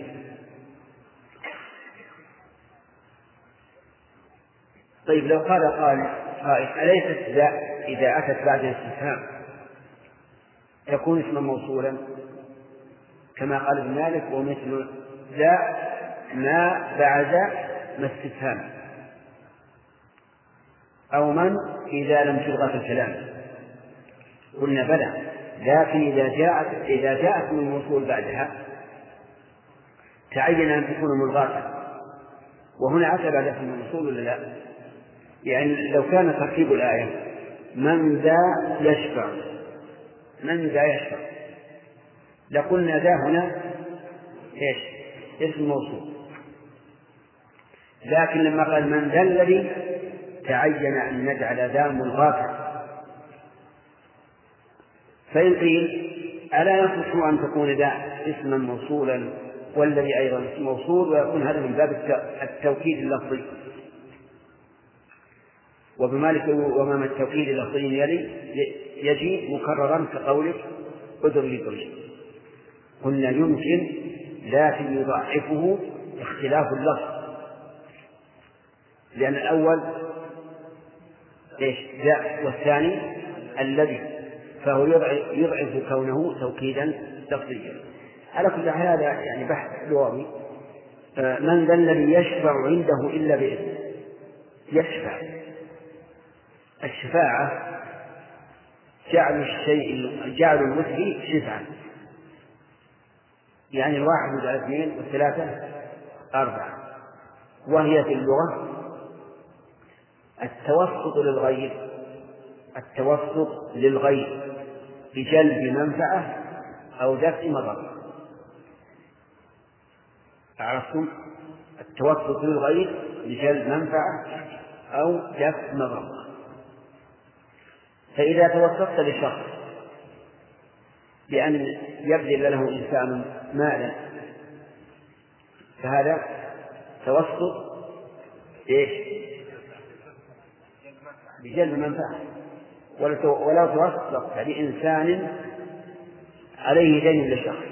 طيب، لو قال قائل أليست إذا أتت بعد الاستفهام تكون اسما موصولا؟ كما قال ابن مالك: ومثل ذا ما بعد ما استفهام، أو من إذا لم تلغى في الكلام. قلنا بلى، لكن إذا جاءت من الموصول بعدها تعين أن تكون ملغاة، وهنا أتى بعد اسم الموصول ولا لا؟ يعني لو كان ترتيب الآية من ذا يشفع، من ذا يشفع، لقلنا ذا هنا إيش؟ اسم موصول. لكن لما قال من ذا الذي تعين أن نجعل ذا ملغاة. فإن قيل: ألا يصح أن تكون ذا اسما موصولا والذي أيضا اسم موصول، ويكون هذا من باب التوكيد اللفظي؟ وبمالك وما التوكيد اللفظي يجي مكررا كقولك أذر لذري. قلنا يمكن، لكن يضعفه اختلاف اللفظ، لأن الأول إيش؟ ذا، والثاني الذي، فهو يضعف كونه توكيدا لفظيا. على كل حال هذا يعني بحث لغوي. من ذا الذي يشفع عنده إلا بإذنه؟ يشفع، الشفاعة جعل المثل شفعا، يعني 1 على 2 و3 4، وهي في اللغة التوسط للغير بجلب منفعة أو دفع مضرة. عرفتم؟ التوسط للغير بجلب منفعة أو دفع مضرة. فإذا توسطت لشخص بأن يبذل له إنسان مالا، فهذا توسط إيش؟ بجلب منفعة. ولو توسط لإنسان عليه دين لشخص،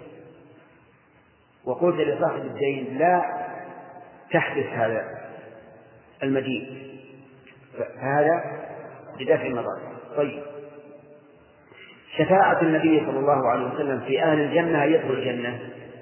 وقلت لصاحب الدين: لا تحبس هذا المدين، فهذا بدفع مضار. طيب، شفاعة النبي صلى الله عليه وسلم في أهل الجنة يدخل الجنة،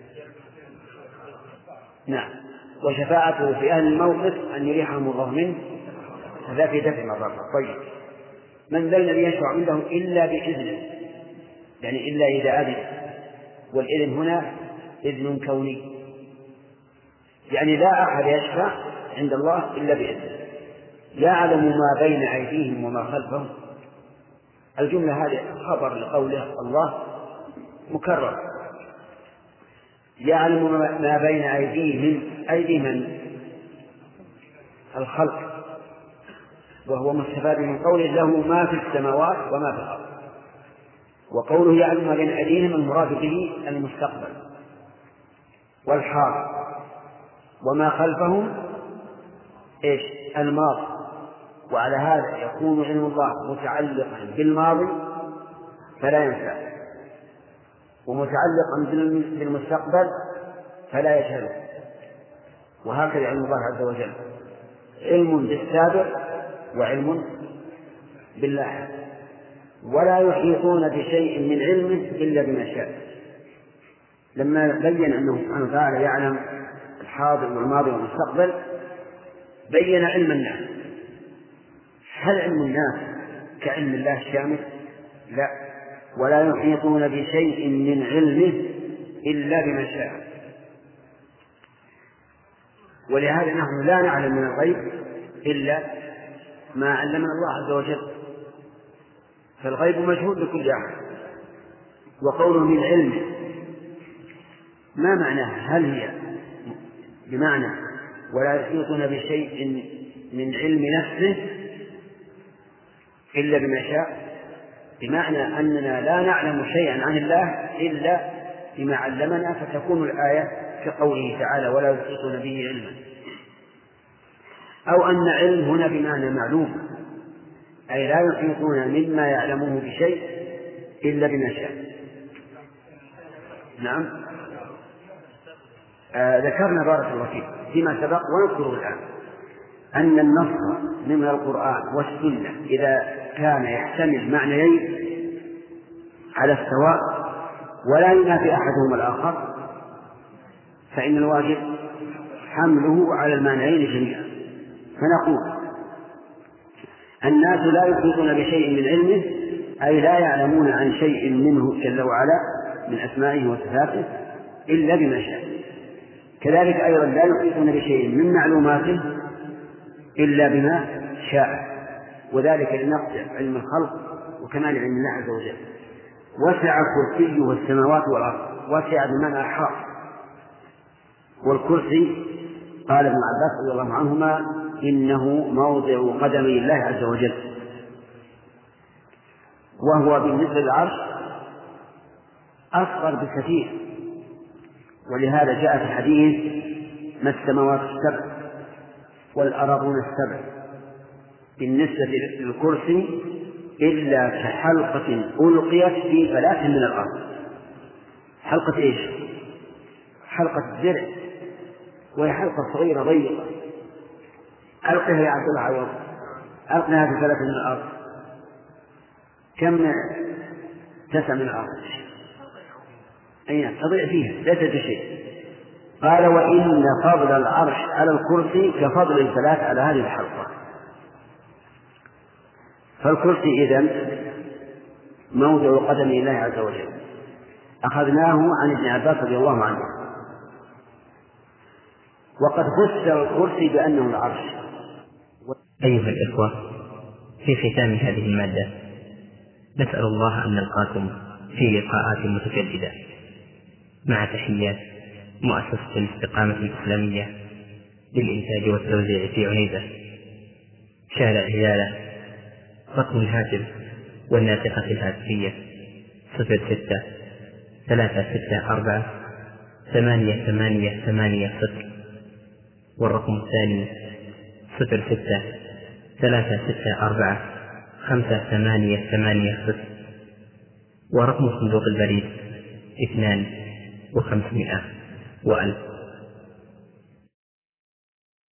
نعم، وشفاعته في أهل الموقف أن يريحهم الله منه، هذا في دفع مضار. طيب، من ذا الذي يشفع عنده إلا بإذنه، يعني إلا إذا أذن، والإذن هنا إذن كوني، يعني لا أحد يشفع عند الله إلا بإذنه. يعلم ما بين أيديهم وما خلفهم، الجملة هذه خبر لقوله الله مكرر. يعلم ما بين أيديهم، أيدي من؟ الخلق، وهو مستفاد من قوله له ما في السماوات وما في الأرض. وقوله يعلم ما بين أيديهم المراد به المستقبل والحاضر، وما خلفهم إيش؟ الماضي. وعلى هذا يكون علم الله متعلقا بالماضي فلا ينسى، ومتعلقا بالمستقبل فلا يجهله. وهكذا علم الله عز وجل علم بالسابق وعلم باللاحق، ولا يحيطون بشيء من علمه إلا بما شاء. لما بين أنه سبحانه وتعالى يعلم الحاضر والماضي والمستقبل بين علم الناس. هل علم الناس كعلم الله الشامل؟ لا، ولا يحيطون بشيء من علمه إلا بما شاء. ولهذا نحن لا نعلم من الغيب إلا ما علمنا الله عز وجل، فالغيب مجهول لكل أحد. وقوله من علمه ما معناه؟ هل هي بمعنى ولا يحيطون بشيء من علم نفسه إلا بما شاء، بمعنى أننا لا نعلم شيئا عن الله إلا بما علمنا، فتكون الآية كقوله تعالى ولا يحيطون به علما، أو أن علم هنا بمعنى معلوم، أي لا يحيطون مما يعلمه بشيء إلا بما شاء. نعم، ذكرنا بارك الله فيك فيما سبق ونذكره الآن أن النص من القرآن والسنة إذا كان يحتمل معنيين على السواء ولا ينافي أحدهما الآخر، فإن الواجب حمله على المانعين جميعا. فنقول الناس لا يحيطون بشيء من علمه، أي لا يعلمون عن شيء منه جل وعلا من أسمائه وصفاته إلا بما شاء. كذلك أيضا لا يحيطون بشيء من معلوماته إلا بما شاء، وذلك لنقص علم الخلق وكمال علم الله عز وجل. وسع كرسيه السماوات والأرض، وسع بمعنى أحاط. والكرسي قال ابن عباس رضي الله عنهما إنه موضع قدمي الله عز وجل، وهو بالنسبة للعرش أصغر بكثير. ولهذا جاء في الحديث ما السماوات السبع والأرضون السبع بالنسبة للكرسي إلا كحلقة ألقيت في فلاة من الأرض. حلقة إيش؟ حلقة الزرع، وهي حلقة صغيرة ضيقة. ألقها يا عبد الله عوض، ألقها في فلاة من الأرض، كم تسع من الأرض؟ أين تضيع فيها؟ ليست بشيء. قال وإن فضل العرش على الكرسي كفضل الفلاة على هذه الحلقة. فالكرسي إذن موضع قدم الله عز وجل. أخذناه عن ابن عباس رضي الله عنه. وقد فسر الكرسي بأنه العرش. أيها الإخوة، في ختام هذه المادة نسأل الله أن نلقاكم في لقاءات متجددة، مع تحيات مؤسسة الاستقامة الإسلامية للإنتاج والتوزيع في عنيزة، شارع هلالة. رقم الهاتف والناسخة الهاتفية 06-364-8880، والرقم الثاني 06-364-5880، ورقم صندوق البريد 2500 و1000.